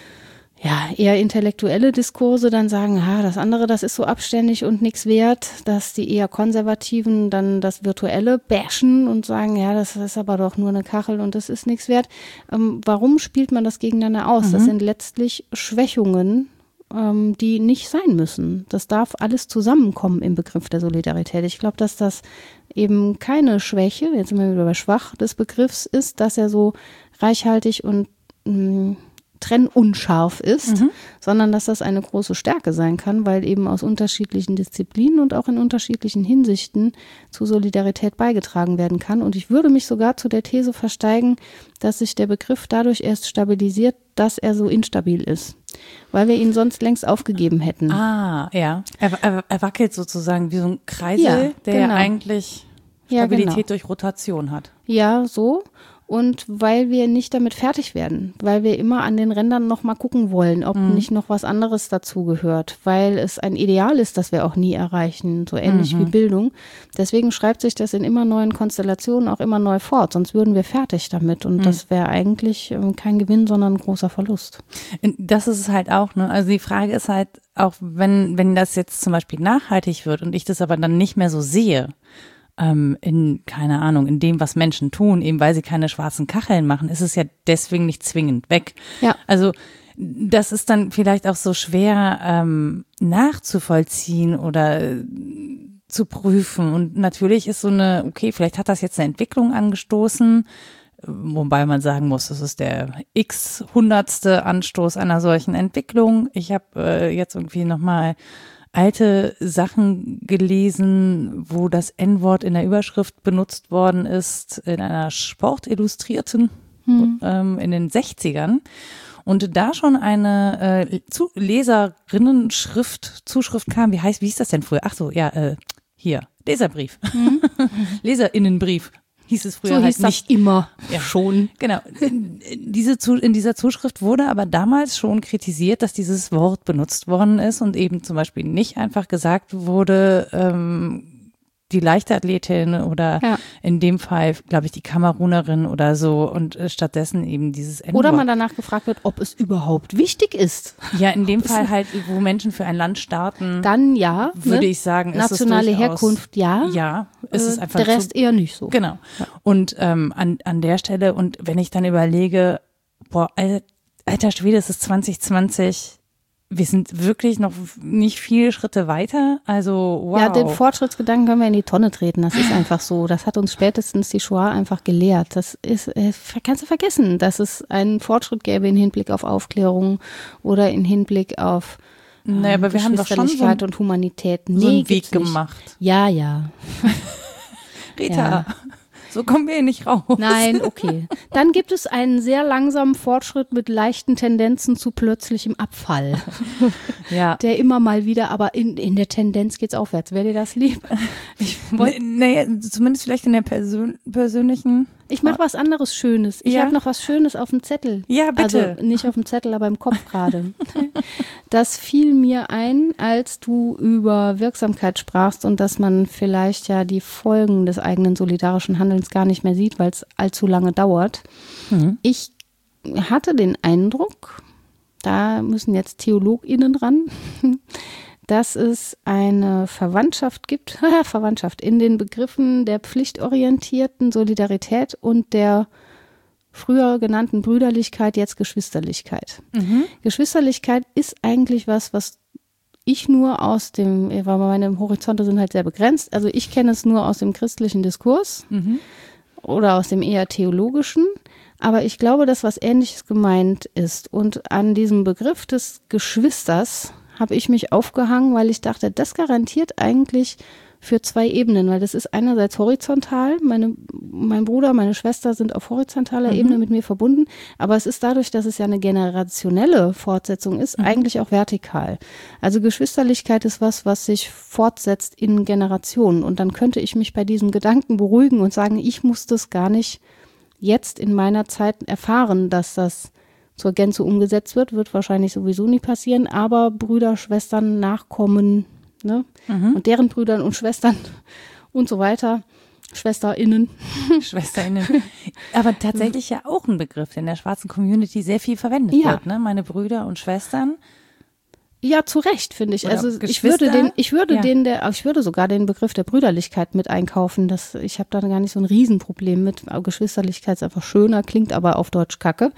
eher intellektuelle Diskurse dann sagen, das andere, das ist so abständig und nichts wert, dass die eher Konservativen dann das Virtuelle bashen und sagen, das ist aber doch nur eine Kachel und das ist nichts wert. Warum spielt man das gegeneinander aus? Das sind letztlich Schwächungen, die nicht sein müssen. Das darf alles zusammenkommen im Begriff der Solidarität. Ich glaube, dass das eben keine Schwäche, jetzt sind wir wieder bei schwach des Begriffs, ist, dass er so reichhaltig und trennunscharf ist, sondern dass das eine große Stärke sein kann, weil eben aus unterschiedlichen Disziplinen und auch in unterschiedlichen Hinsichten zu Solidarität beigetragen werden kann. Und ich würde mich sogar zu der These versteigen, dass sich der Begriff dadurch erst stabilisiert, dass er so instabil ist, weil wir ihn sonst längst aufgegeben hätten. Er wackelt sozusagen wie so ein Kreisel, der eigentlich Stabilität durch Rotation hat. Ja, so. Und weil wir nicht damit fertig werden, weil wir immer an den Rändern noch mal gucken wollen, ob nicht noch was anderes dazu gehört, weil es ein Ideal ist, das wir auch nie erreichen, so ähnlich wie Bildung. Deswegen schreibt sich das in immer neuen Konstellationen auch immer neu fort, sonst würden wir fertig damit und das wäre eigentlich kein Gewinn, sondern ein großer Verlust. Das ist es halt auch, ne? Also die Frage ist halt auch, wenn das jetzt zum Beispiel nachhaltig wird und ich das aber dann nicht mehr so sehe, keine Ahnung, in dem, was Menschen tun, eben weil sie keine schwarzen Kacheln machen, ist es ja deswegen nicht zwingend weg. Ja. Also das ist dann vielleicht auch so schwer nachzuvollziehen oder zu prüfen. Und natürlich ist vielleicht hat das jetzt eine Entwicklung angestoßen, wobei man sagen muss, das ist der x-100. Anstoß einer solchen Entwicklung. Ich habe jetzt irgendwie nochmal alte Sachen gelesen, wo das N-Wort in der Überschrift benutzt worden ist, in einer Sportillustrierten in den 60ern. Und da schon eine Zuschrift kam, wie hieß das denn früher? Ach so, ja, hier, Leserbrief. Leserinnenbrief hieß es früher so halt hieß nicht. Das immer Ja. schon. Genau. In dieser Zuschrift wurde aber damals schon kritisiert, dass dieses Wort benutzt worden ist und eben zum Beispiel nicht einfach gesagt wurde, die Leichtathletin oder in dem Fall, glaube ich, die Kamerunerin oder so und stattdessen eben dieses N-Wort. Oder man danach gefragt wird, ob es überhaupt wichtig ist. Ja, in dem Fall halt, wo Menschen für ein Land starten, dann ja, würde ich sagen, ist nationale es durchaus, Herkunft, ja. Ja, ist es einfach der Rest eher nicht so. Genau. Und an der Stelle, und wenn ich dann überlege, boah, alter Schwede, es ist 2020, wir sind wirklich noch nicht viele Schritte weiter. Also, wow. Ja, den Fortschrittsgedanken können wir in die Tonne treten. Das ist einfach so. Das hat uns spätestens die Shoah einfach gelehrt. Das ist, kannst du vergessen, dass es einen Fortschritt gäbe in Hinblick auf Aufklärung oder in Hinblick auf naja, aber wir haben doch schon so und Humanität. so einen Weg gemacht. Ja, ja. Rita, Ja. so kommen wir hier nicht raus. Nein, okay. Dann gibt es einen sehr langsamen Fortschritt mit leichten Tendenzen zu plötzlichem Abfall. Ja. Der immer mal wieder, aber in der Tendenz geht's aufwärts. Wäre dir das lieb? Naja, zumindest vielleicht in der persönlichen. Ich mache was anderes Schönes. Ich Ja. habe noch was Schönes auf dem Zettel. Ja, bitte. Also nicht auf dem Zettel, aber im Kopf gerade. Das fiel mir ein, als du über Wirksamkeit sprachst und dass man vielleicht ja die Folgen des eigenen solidarischen Handelns gar nicht mehr sieht, weil es allzu lange dauert. Mhm. Ich hatte den Eindruck, da müssen jetzt TheologInnen ran, dass es eine Verwandtschaft gibt, Verwandtschaft in den Begriffen der pflichtorientierten Solidarität und der früher genannten Brüderlichkeit, jetzt Geschwisterlichkeit. Geschwisterlichkeit ist eigentlich was ich nur aus dem, weil meine Horizonte sind halt sehr begrenzt, also ich kenne es nur aus dem christlichen Diskurs oder aus dem eher theologischen, aber ich glaube, dass was Ähnliches gemeint ist. Und an diesem Begriff des Geschwisters habe ich mich aufgehangen, weil ich dachte, das garantiert eigentlich für zwei Ebenen, weil das ist einerseits horizontal, mein Bruder, meine Schwester sind auf horizontaler Ebene mit mir verbunden, aber es ist dadurch, dass es ja eine generationelle Fortsetzung ist, eigentlich auch vertikal. Also Geschwisterlichkeit ist was sich fortsetzt in Generationen und dann könnte ich mich bei diesem Gedanken beruhigen und sagen, ich muss das gar nicht jetzt in meiner Zeit erfahren, dass das zur Gänze umgesetzt wird wahrscheinlich sowieso nie passieren, aber Brüder, Schwestern, Nachkommen, ne? Und deren Brüdern und Schwestern und so weiter, SchwesterInnen. SchwesterInnen. Aber tatsächlich ja auch ein Begriff, der in der schwarzen Community sehr viel verwendet wird, ne? Meine Brüder und Schwestern. Ja, zu Recht, finde ich. Oder Also Geschwister? ich würde sogar den Begriff der Brüderlichkeit mit einkaufen. Ich habe da gar nicht so ein Riesenproblem mit. Geschwisterlichkeit ist einfach schöner, klingt aber auf Deutsch kacke.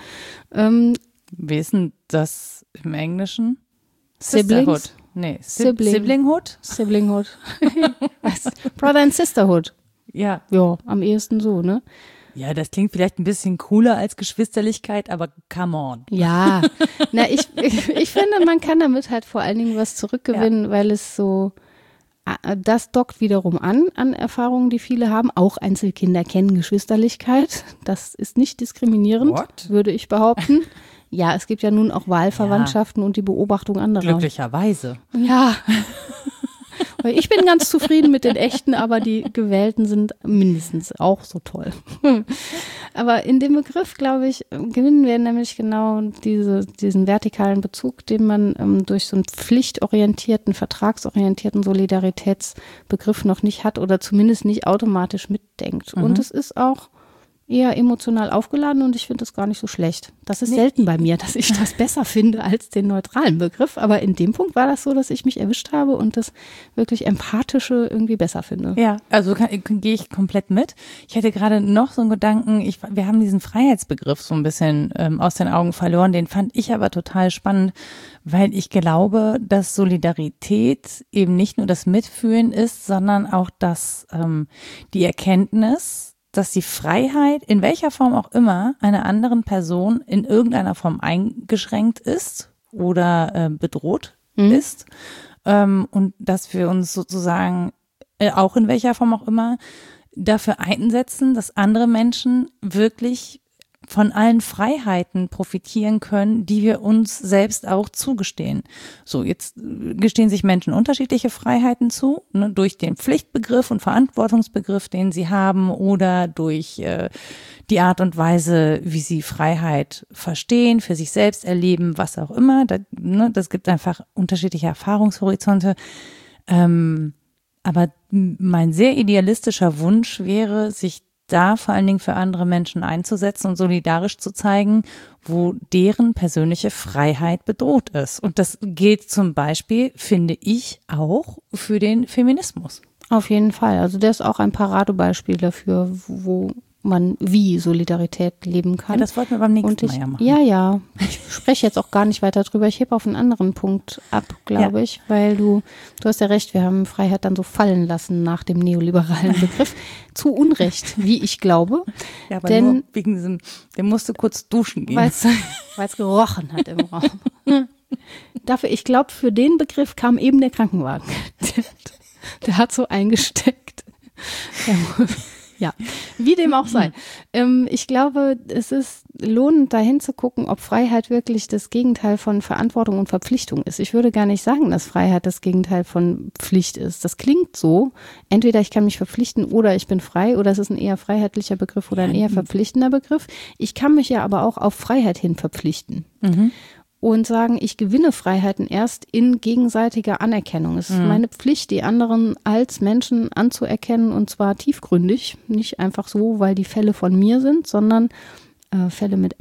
Wie ist denn das im Englischen? Siblings? Sisterhood. Nee, Siblinghood? Siblinghood? Was? Brother and Sisterhood. Ja. Ja, am ehesten so, ne? Ja, das klingt vielleicht ein bisschen cooler als Geschwisterlichkeit, aber come on. Ja, na ich finde, man kann damit halt vor allen Dingen was zurückgewinnen, weil es so, das dockt wiederum an Erfahrungen, die viele haben. Auch Einzelkinder kennen Geschwisterlichkeit. Das ist nicht diskriminierend, würde ich behaupten. Ja, es gibt ja nun auch Wahlverwandtschaften und die Beobachtung anderer. Glücklicherweise. Ja. Weil ich bin ganz zufrieden mit den echten, aber die gewählten sind mindestens auch so toll. Aber in dem Begriff, glaube ich, gewinnen wir nämlich genau diesen vertikalen Bezug, den man durch so einen pflichtorientierten, vertragsorientierten Solidaritätsbegriff noch nicht hat oder zumindest nicht automatisch mitdenkt. Und es ist auch eher emotional aufgeladen und ich finde das gar nicht so schlecht. Das ist selten bei mir, dass ich das besser finde als den neutralen Begriff, aber in dem Punkt war das so, dass ich mich erwischt habe und das wirklich Empathische irgendwie besser finde. Ja, also gehe ich komplett mit. Ich hatte gerade noch so einen Gedanken, wir haben diesen Freiheitsbegriff so ein bisschen aus den Augen verloren, den fand ich aber total spannend, weil ich glaube, dass Solidarität eben nicht nur das Mitfühlen ist, sondern auch die Erkenntnis, dass die Freiheit, in welcher Form auch immer, einer anderen Person in irgendeiner Form eingeschränkt ist oder bedroht ist. Und dass wir uns sozusagen, auch in welcher Form auch immer, dafür einsetzen, dass andere Menschen wirklich von allen Freiheiten profitieren können, die wir uns selbst auch zugestehen. So, jetzt gestehen sich Menschen unterschiedliche Freiheiten zu, ne, durch den Pflichtbegriff und Verantwortungsbegriff, den sie haben, oder durch die Art und Weise, wie sie Freiheit verstehen, für sich selbst erleben, was auch immer. Das gibt einfach unterschiedliche Erfahrungshorizonte. Aber mein sehr idealistischer Wunsch wäre, sich da vor allen Dingen für andere Menschen einzusetzen und solidarisch zu zeigen, wo deren persönliche Freiheit bedroht ist. Und das gilt zum Beispiel, finde ich, auch für den Feminismus. Auf jeden Fall. Also der ist auch ein Paradebeispiel dafür, wo man wie Solidarität leben kann. Ja, das wollten wir beim nächsten Mal ja machen. Ja. Ich spreche jetzt auch gar nicht weiter drüber. Ich hebe auf einen anderen Punkt ab, glaube ich, weil du hast ja recht, wir haben Freiheit dann so fallen lassen nach dem neoliberalen Begriff. Zu Unrecht, wie ich glaube. Ja, aber nur wegen diesem, der musste kurz duschen gehen. Weil es gerochen hat im Raum. Dafür, ich glaube, für den Begriff kam eben der Krankenwagen. Der hat so eingesteckt. Ja, wie dem auch sei. Ich glaube, es ist lohnend, dahin zu gucken, ob Freiheit wirklich das Gegenteil von Verantwortung und Verpflichtung ist. Ich würde gar nicht sagen, dass Freiheit das Gegenteil von Pflicht ist. Das klingt so. Entweder ich kann mich verpflichten oder ich bin frei, oder es ist ein eher freiheitlicher Begriff oder ein eher verpflichtender Begriff. Ich kann mich ja aber auch auf Freiheit hin verpflichten. Und sagen, ich gewinne Freiheiten erst in gegenseitiger Anerkennung. Es ist meine Pflicht, die anderen als Menschen anzuerkennen, und zwar tiefgründig. Nicht einfach so, weil die Fälle von mir sind, sondern Fälle mit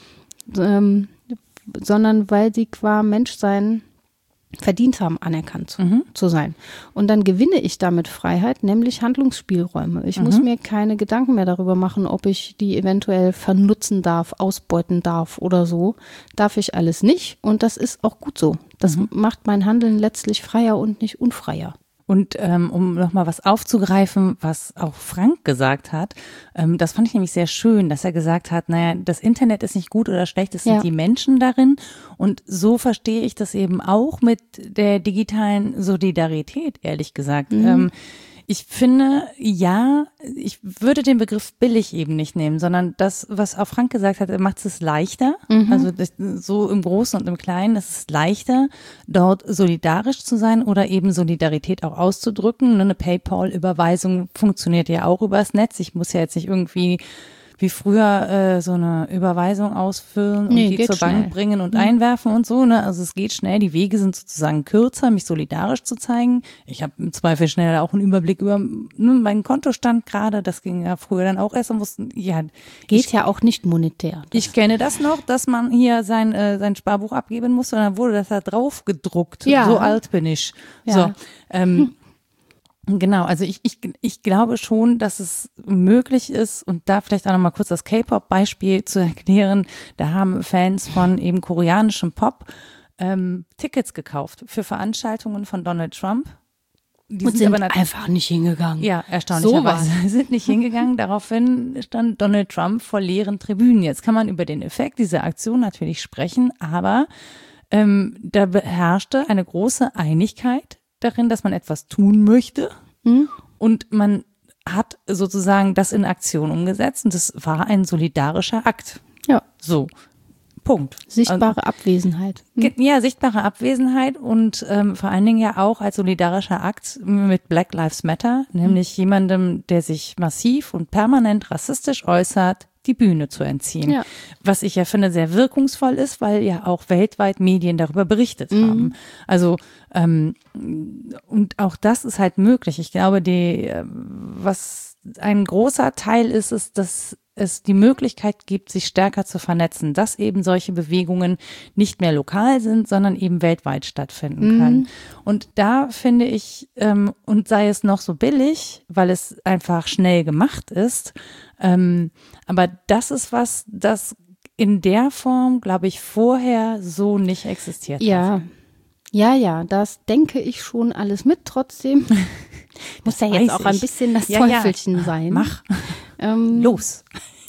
sondern weil sie qua Menschsein verdient haben, anerkannt zu sein. Und dann gewinne ich damit Freiheit, nämlich Handlungsspielräume. Ich muss mir keine Gedanken mehr darüber machen, ob ich die eventuell vernutzen darf, ausbeuten darf oder so. Darf ich alles nicht, und das ist auch gut so. Das macht mein Handeln letztlich freier und nicht unfreier. Und um nochmal was aufzugreifen, was auch Frank gesagt hat, das fand ich nämlich sehr schön, dass er gesagt hat, naja, das Internet ist nicht gut oder schlecht, es sind die Menschen darin. Und so verstehe ich das eben auch mit der digitalen Solidarität, ehrlich gesagt. Ich finde, ich würde den Begriff billig eben nicht nehmen, sondern das, was auch Frank gesagt hat, macht es leichter. Also so im Großen und im Kleinen, es ist leichter, dort solidarisch zu sein oder eben Solidarität auch auszudrücken. Eine PayPal-Überweisung funktioniert ja auch übers Netz. Ich muss ja jetzt nicht irgendwie wie früher so eine Überweisung ausfüllen und die zur Bank bringen und einwerfen und so. Ne? Also es geht schnell, die Wege sind sozusagen kürzer, mich solidarisch zu zeigen. Ich habe im Zweifel schnell auch einen Überblick über meinen Kontostand gerade. Das ging ja früher dann auch erst. Geht ja auch nicht monetär. Ich kenne das noch, dass man hier sein Sparbuch abgeben musste, und dann wurde das da drauf gedruckt. Ja. So alt bin ich. Ja. So, genau, also ich glaube schon, dass es möglich ist, und da vielleicht auch nochmal kurz das K-Pop-Beispiel zu erklären. Da haben Fans von eben koreanischem Pop Tickets gekauft für Veranstaltungen von Donald Trump. Die sind aber einfach nicht hingegangen. Ja, erstaunlicherweise sind nicht hingegangen. Daraufhin stand Donald Trump vor leeren Tribünen. Jetzt kann man über den Effekt dieser Aktion natürlich sprechen, aber da herrschte eine große Einigkeit darin, dass man etwas tun möchte, und man hat sozusagen das in Aktion umgesetzt, und das war ein solidarischer Akt. Ja. So, Punkt. Sichtbare Abwesenheit. Ja, sichtbare Abwesenheit, und vor allen Dingen ja auch als solidarischer Akt mit Black Lives Matter, nämlich jemandem, der sich massiv und permanent rassistisch äußert, die Bühne zu entziehen. Ja. Was ich ja finde sehr wirkungsvoll ist, weil ja auch weltweit Medien darüber berichtet haben. Also und auch das ist halt möglich. Ich glaube, was ein großer Teil ist, dass es die Möglichkeit gibt, sich stärker zu vernetzen, dass eben solche Bewegungen nicht mehr lokal sind, sondern eben weltweit stattfinden können. Und da finde ich, und sei es noch so billig, weil es einfach schnell gemacht ist, aber das ist was, das in der Form, glaube ich, vorher so nicht existiert hat. Ja, das denke ich schon alles mit. Trotzdem muss ja jetzt auch ein bisschen das Teufelchen sein. Mach. Los.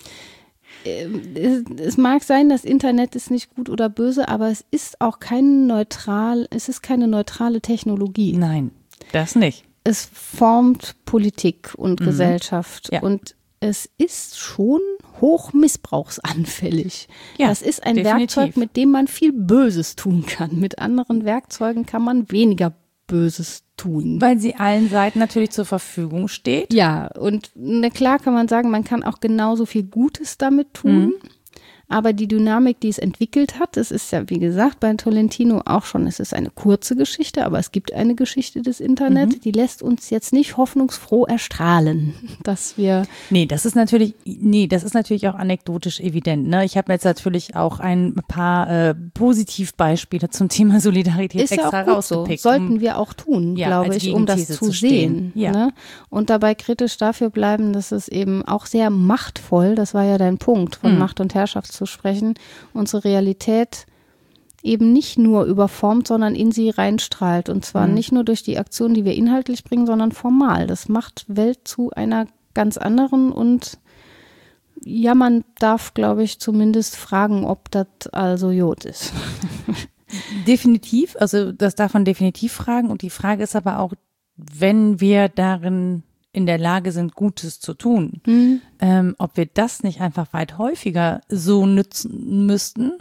Es mag sein, das Internet ist nicht gut oder böse, aber es ist auch keine neutrale Technologie. Nein, das nicht. Es formt Politik und Gesellschaft, und es ist schon hoch missbrauchsanfällig. Ja, das ist ein definitiv. Werkzeug, mit dem man viel Böses tun kann. Mit anderen Werkzeugen kann man weniger Böses tun. Weil sie allen Seiten natürlich zur Verfügung steht. Ja, und klar kann man sagen, man kann auch genauso viel Gutes damit tun. Aber die Dynamik, die es entwickelt hat, es ist ja, wie gesagt, bei Tolentino auch schon, es ist eine kurze Geschichte, aber es gibt eine Geschichte des Internet, die lässt uns jetzt nicht hoffnungsfroh erstrahlen, dass wir… Nee, das ist natürlich auch anekdotisch evident. Ne? Ich habe jetzt natürlich auch ein paar Positivbeispiele zum Thema Solidarität ist extra ja auch gut so. rausgepickt. Sollten wir auch tun, Ja, glaube als ich, um das Gegenthese zu zu stehen. sehen. Ja. Ne? Und dabei kritisch dafür bleiben, dass es eben auch sehr machtvoll, das war ja dein Punkt, von Macht und Herrschaft zu sprechen, unsere Realität eben nicht nur überformt, sondern in sie reinstrahlt. Und zwar nicht nur durch die Aktion, die wir inhaltlich bringen, sondern formal. Das macht Welt zu einer ganz anderen und ja, man darf, glaube ich, zumindest fragen, ob das also Jod ist. Definitiv, also das darf man definitiv fragen. Und die Frage ist aber auch, wenn wir darin in der Lage sind, Gutes zu tun, ob wir das nicht einfach weit häufiger so nutzen müssten,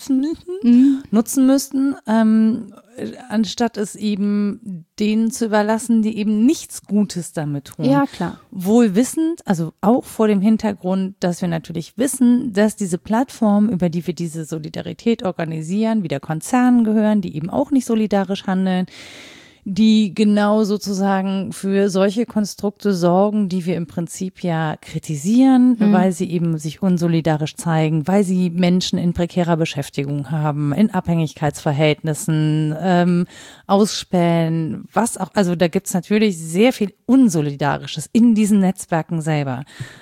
anstatt es eben denen zu überlassen, die eben nichts Gutes damit tun. Ja, klar. Wohl wissend, also auch vor dem Hintergrund, dass wir natürlich wissen, dass diese Plattformen, über die wir diese Solidarität organisieren, wieder Konzernen gehören, die eben auch nicht solidarisch handeln, die genau sozusagen für solche Konstrukte sorgen, die wir im Prinzip ja kritisieren, weil sie eben sich unsolidarisch zeigen, weil sie Menschen in prekärer Beschäftigung haben, in Abhängigkeitsverhältnissen, ausspähen, was auch, also da gibt's natürlich sehr viel Unsolidarisches in diesen Netzwerken selber.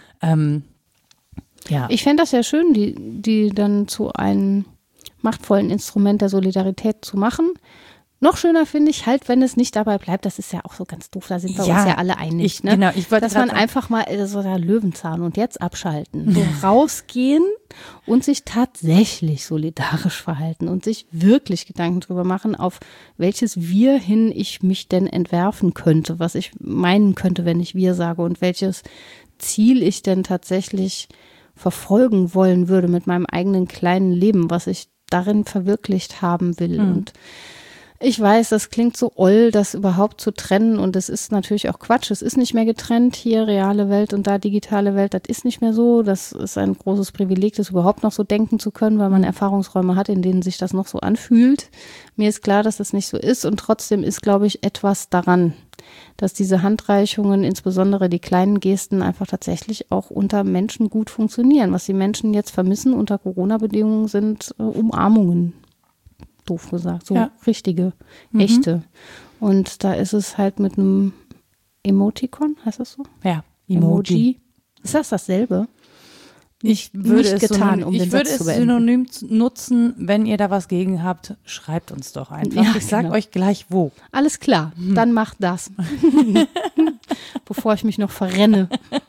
Ja. Ich fände das ja schön, die dann zu einem machtvollen Instrument der Solidarität zu machen. Noch schöner finde ich halt, wenn es nicht dabei bleibt, das ist ja auch so ganz doof, da sind wir uns ja alle einig, ne? Genau, ich wollte dass man einfach mal so der Löwenzahn und jetzt abschalten, so rausgehen und sich tatsächlich solidarisch verhalten und sich wirklich Gedanken drüber machen, auf welches Wir hin ich mich denn entwerfen könnte, was ich meinen könnte, wenn ich Wir sage und welches Ziel ich denn tatsächlich verfolgen wollen würde mit meinem eigenen kleinen Leben, was ich darin verwirklicht haben will. Und ich weiß, das klingt so oll, das überhaupt zu trennen und es ist natürlich auch Quatsch. Es ist nicht mehr getrennt, hier reale Welt und da digitale Welt, das ist nicht mehr so. Das ist ein großes Privileg, das überhaupt noch so denken zu können, weil man Erfahrungsräume hat, in denen sich das noch so anfühlt. Mir ist klar, dass das nicht so ist und trotzdem ist, glaube ich, etwas daran, dass diese Handreichungen, insbesondere die kleinen Gesten, einfach tatsächlich auch unter Menschen gut funktionieren. Was die Menschen jetzt vermissen unter Corona-Bedingungen sind Umarmungen. Doof gesagt, so richtige, echte. Und da ist es halt mit einem Emoticon, heißt das so? Ja, Emoji. Ist das dasselbe? Ich würde Nicht es getan, um den Satz zu beenden. synonym nutzen, wenn ihr da was gegen habt, schreibt uns doch einfach. Ja, ich sag genau. euch gleich wo. Alles klar, dann macht das. Bevor ich mich noch verrenne.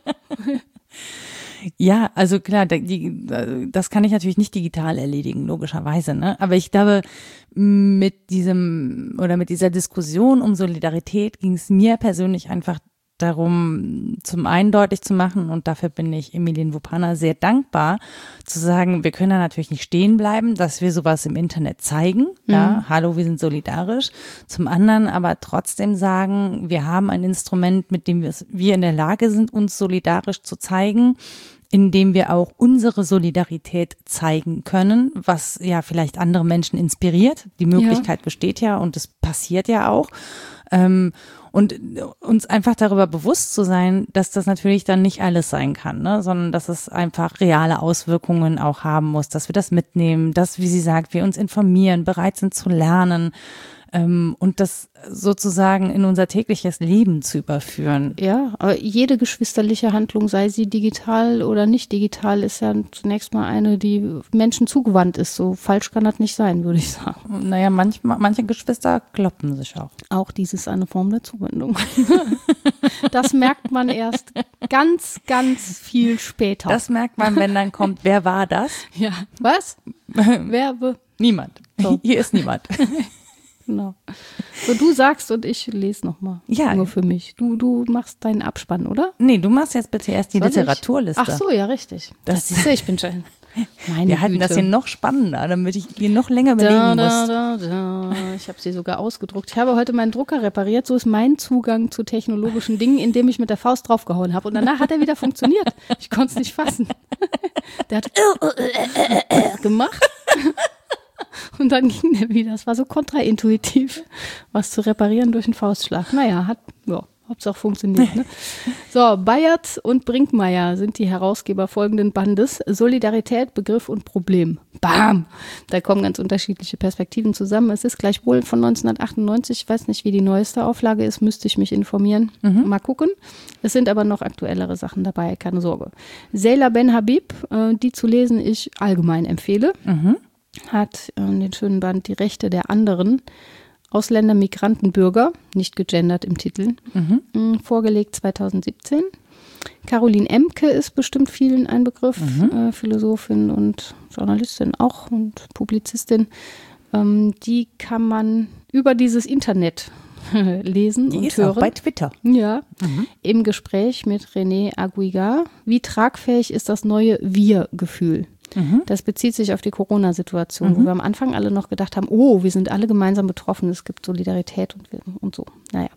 Ja, also klar, das kann ich natürlich nicht digital erledigen, logischerweise, ne? Aber ich glaube, mit dieser Diskussion um Solidarität ging es mir persönlich einfach darum, zum einen deutlich zu machen, und dafür bin ich Emilien Wupana sehr dankbar, zu sagen, wir können da natürlich nicht stehen bleiben, dass wir sowas im Internet zeigen. Ja, hallo, wir sind solidarisch. Zum anderen aber trotzdem sagen, wir haben ein Instrument, mit dem wir in der Lage sind, uns solidarisch zu zeigen, indem wir auch unsere Solidarität zeigen können, was ja vielleicht andere Menschen inspiriert. Die Möglichkeit besteht ja und es passiert ja auch. Und uns einfach darüber bewusst zu sein, dass das natürlich dann nicht alles sein kann, ne? Sondern dass es einfach reale Auswirkungen auch haben muss, dass wir das mitnehmen, dass, wie sie sagt, wir uns informieren, bereit sind zu lernen und das sozusagen in unser tägliches Leben zu überführen. Ja, aber jede geschwisterliche Handlung, sei sie digital oder nicht digital, ist ja zunächst mal eine, die Menschen zugewandt ist. So falsch kann das nicht sein, würde ich sagen. Naja, manche Geschwister kloppen sich auch. Auch dies ist eine Form der Zuwendung. Das merkt man erst ganz, ganz viel später. Das merkt man, wenn dann kommt, wer war das? Ja. Was? Niemand. So. Hier ist niemand. Genau. So, du sagst und ich lese nochmal. Ja. Nur für mich. Du machst deinen Abspann, oder? Nee, du machst jetzt bitte erst die Literaturliste. Ach so, ja, richtig. Das ist ich bin schon. Wir halten das hier noch spannender, damit ich hier noch länger überlegen muss. Ich habe sie sogar ausgedruckt. Ich habe heute meinen Drucker repariert. So ist mein Zugang zu technologischen Dingen, indem ich mit der Faust draufgehauen habe. Und danach hat er wieder funktioniert. Ich konnte es nicht fassen. Der hat gemacht. Und dann ging der wieder. Es war so kontraintuitiv, was zu reparieren durch einen Faustschlag. Naja, hab's auch funktioniert. Ne? So, Bayert und Brinkmeier sind die Herausgeber folgenden Bandes. Solidarität, Begriff und Problem. Bam! Da kommen ganz unterschiedliche Perspektiven zusammen. Es ist gleichwohl von 1998. Ich weiß nicht, wie die neueste Auflage ist. Müsste ich mich informieren. Mal gucken. Es sind aber noch aktuellere Sachen dabei. Keine Sorge. Seyla Ben Habib, die zu lesen ich allgemein empfehle. Hat den schönen Band Die Rechte der anderen, Ausländer, Migranten, Bürger, nicht gegendert im Titel, vorgelegt 2017. Caroline Emke ist bestimmt vielen ein Begriff, Philosophin und Journalistin auch und Publizistin. Die kann man über dieses Internet lesen die und ist hören. Auch bei Twitter. Ja, im Gespräch mit René Aguigar. Wie tragfähig ist das neue Wir-Gefühl? Das bezieht sich auf die Corona-Situation, wo wir am Anfang alle noch gedacht haben, wir sind alle gemeinsam betroffen, es gibt Solidarität und so. Naja.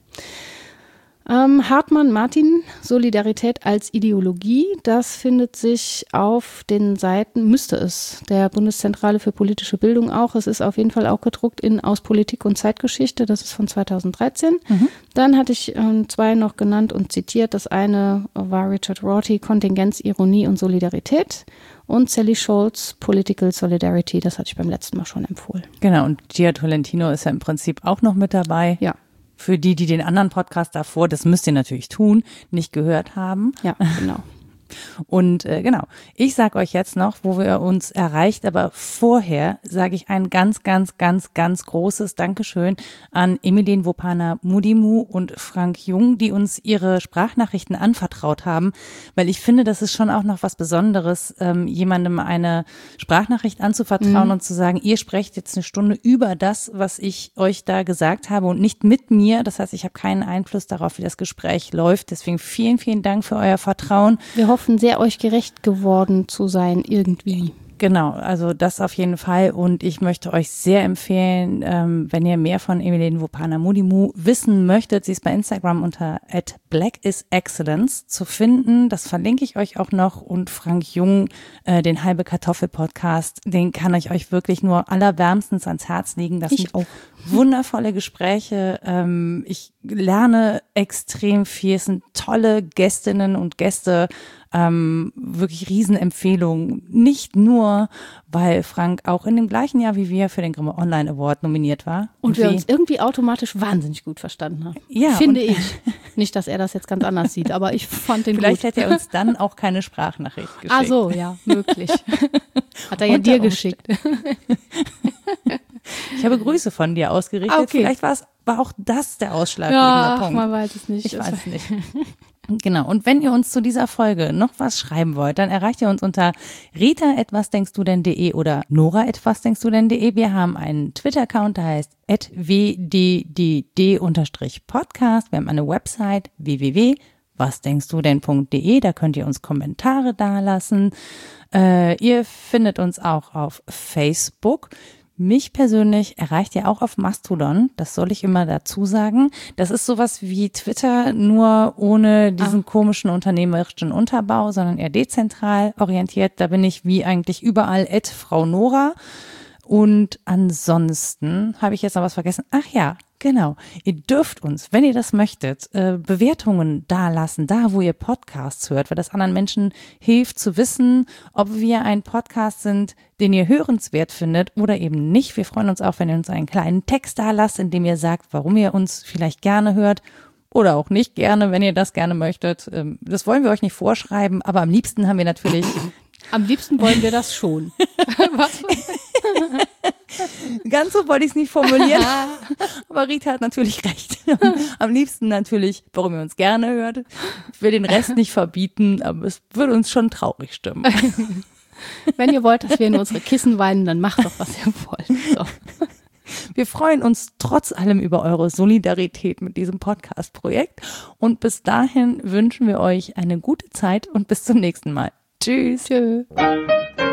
Hartmann, Martin, Solidarität als Ideologie, das findet sich auf den Seiten, müsste es, der Bundeszentrale für politische Bildung auch. Es ist auf jeden Fall auch gedruckt in Aus Politik und Zeitgeschichte, das ist von 2013. Dann hatte ich 2 noch genannt und zitiert. Das eine war Richard Rorty, Kontingenz, Ironie und Solidarität. Und Sally Scholz, Political Solidarity, das hatte ich beim letzten Mal schon empfohlen. Genau, und Gia Tolentino ist ja im Prinzip auch noch mit dabei. Ja. Für die den anderen Podcast davor, das müsst ihr natürlich tun, nicht gehört haben. Ja, genau. Und genau, ich sage euch jetzt noch, wo wir uns erreicht, aber vorher sage ich ein ganz, ganz, ganz, ganz großes Dankeschön an Emeline Wopana-Mudimu und Frank Jung, die uns ihre Sprachnachrichten anvertraut haben, weil ich finde, das ist schon auch noch was Besonderes, jemandem eine Sprachnachricht anzuvertrauen und zu sagen, ihr sprecht jetzt eine Stunde über das, was ich euch da gesagt habe und nicht mit mir. Das heißt, ich habe keinen Einfluss darauf, wie das Gespräch läuft. Deswegen vielen, vielen Dank für euer Vertrauen. Wir hoffen sehr, euch gerecht geworden zu sein, irgendwie. Genau, also das auf jeden Fall und ich möchte euch sehr empfehlen, wenn ihr mehr von Emeline Wopana-Mudimu wissen möchtet, sie ist bei Instagram unter @blackisexcellence zu finden, das verlinke ich euch auch noch und Frank Jung, den Halbe Kartoffel Podcast, den kann ich euch wirklich nur allerwärmstens ans Herz legen. Das sind auch wundervolle Gespräche, ich lerne extrem viel, es sind tolle Gästinnen und Gäste, wirklich Riesenempfehlung. Nicht nur, weil Frank auch in dem gleichen Jahr wie wir für den Grimme Online Award nominiert war. Und wir uns irgendwie automatisch wahnsinnig gut verstanden haben. Ja, finde ich. Nicht, dass er das jetzt ganz anders sieht, aber ich fand den vielleicht gut. Hätte er uns dann auch keine Sprachnachricht geschickt. Ach so, ja, möglich. Hat er ja dir geschickt. Ich habe Grüße von dir ausgerichtet. Okay. Vielleicht war auch das der ausschlaggebende Punkt. Man weiß es nicht. Ich weiß es nicht. Genau. Und wenn ihr uns zu dieser Folge noch was schreiben wollt, dann erreicht ihr uns unter rita@wasdenkstudenn.de oder nora@wasdenkstudenn.de. Wir haben einen Twitter-Account, der heißt @wddd_podcast. Wir haben eine Website www.wasdenkstudenn.de. Da könnt ihr uns Kommentare dalassen. Ihr findet uns auch auf Facebook. Mich persönlich erreicht ihr auch auf Mastodon, das soll ich immer dazu sagen. Das ist sowas wie Twitter, nur ohne diesen komischen unternehmerischen Unterbau, sondern eher dezentral orientiert. Da bin ich wie eigentlich überall @Frau Nora. Und ansonsten habe ich jetzt noch was vergessen. Ach ja, genau. Ihr dürft uns, wenn ihr das möchtet, Bewertungen dalassen, da wo ihr Podcasts hört, weil das anderen Menschen hilft zu wissen, ob wir ein Podcast sind, den ihr hörenswert findet oder eben nicht. Wir freuen uns auch, wenn ihr uns einen kleinen Text dalasst, in dem ihr sagt, warum ihr uns vielleicht gerne hört oder auch nicht gerne, wenn ihr das gerne möchtet. Das wollen wir euch nicht vorschreiben, aber am liebsten haben wir natürlich... Am liebsten wollen wir das schon. Was? Ganz so wollte ich es nicht formulieren, aber Rita hat natürlich recht. Am liebsten natürlich, warum ihr uns gerne hört. Ich will den Rest nicht verbieten, aber es würde uns schon traurig stimmen. Wenn ihr wollt, dass wir in unsere Kissen weinen, dann macht doch, was ihr wollt. So. Wir freuen uns trotz allem über eure Solidarität mit diesem Podcast-Projekt und bis dahin wünschen wir euch eine gute Zeit und bis zum nächsten Mal. Tschüss. Tschö.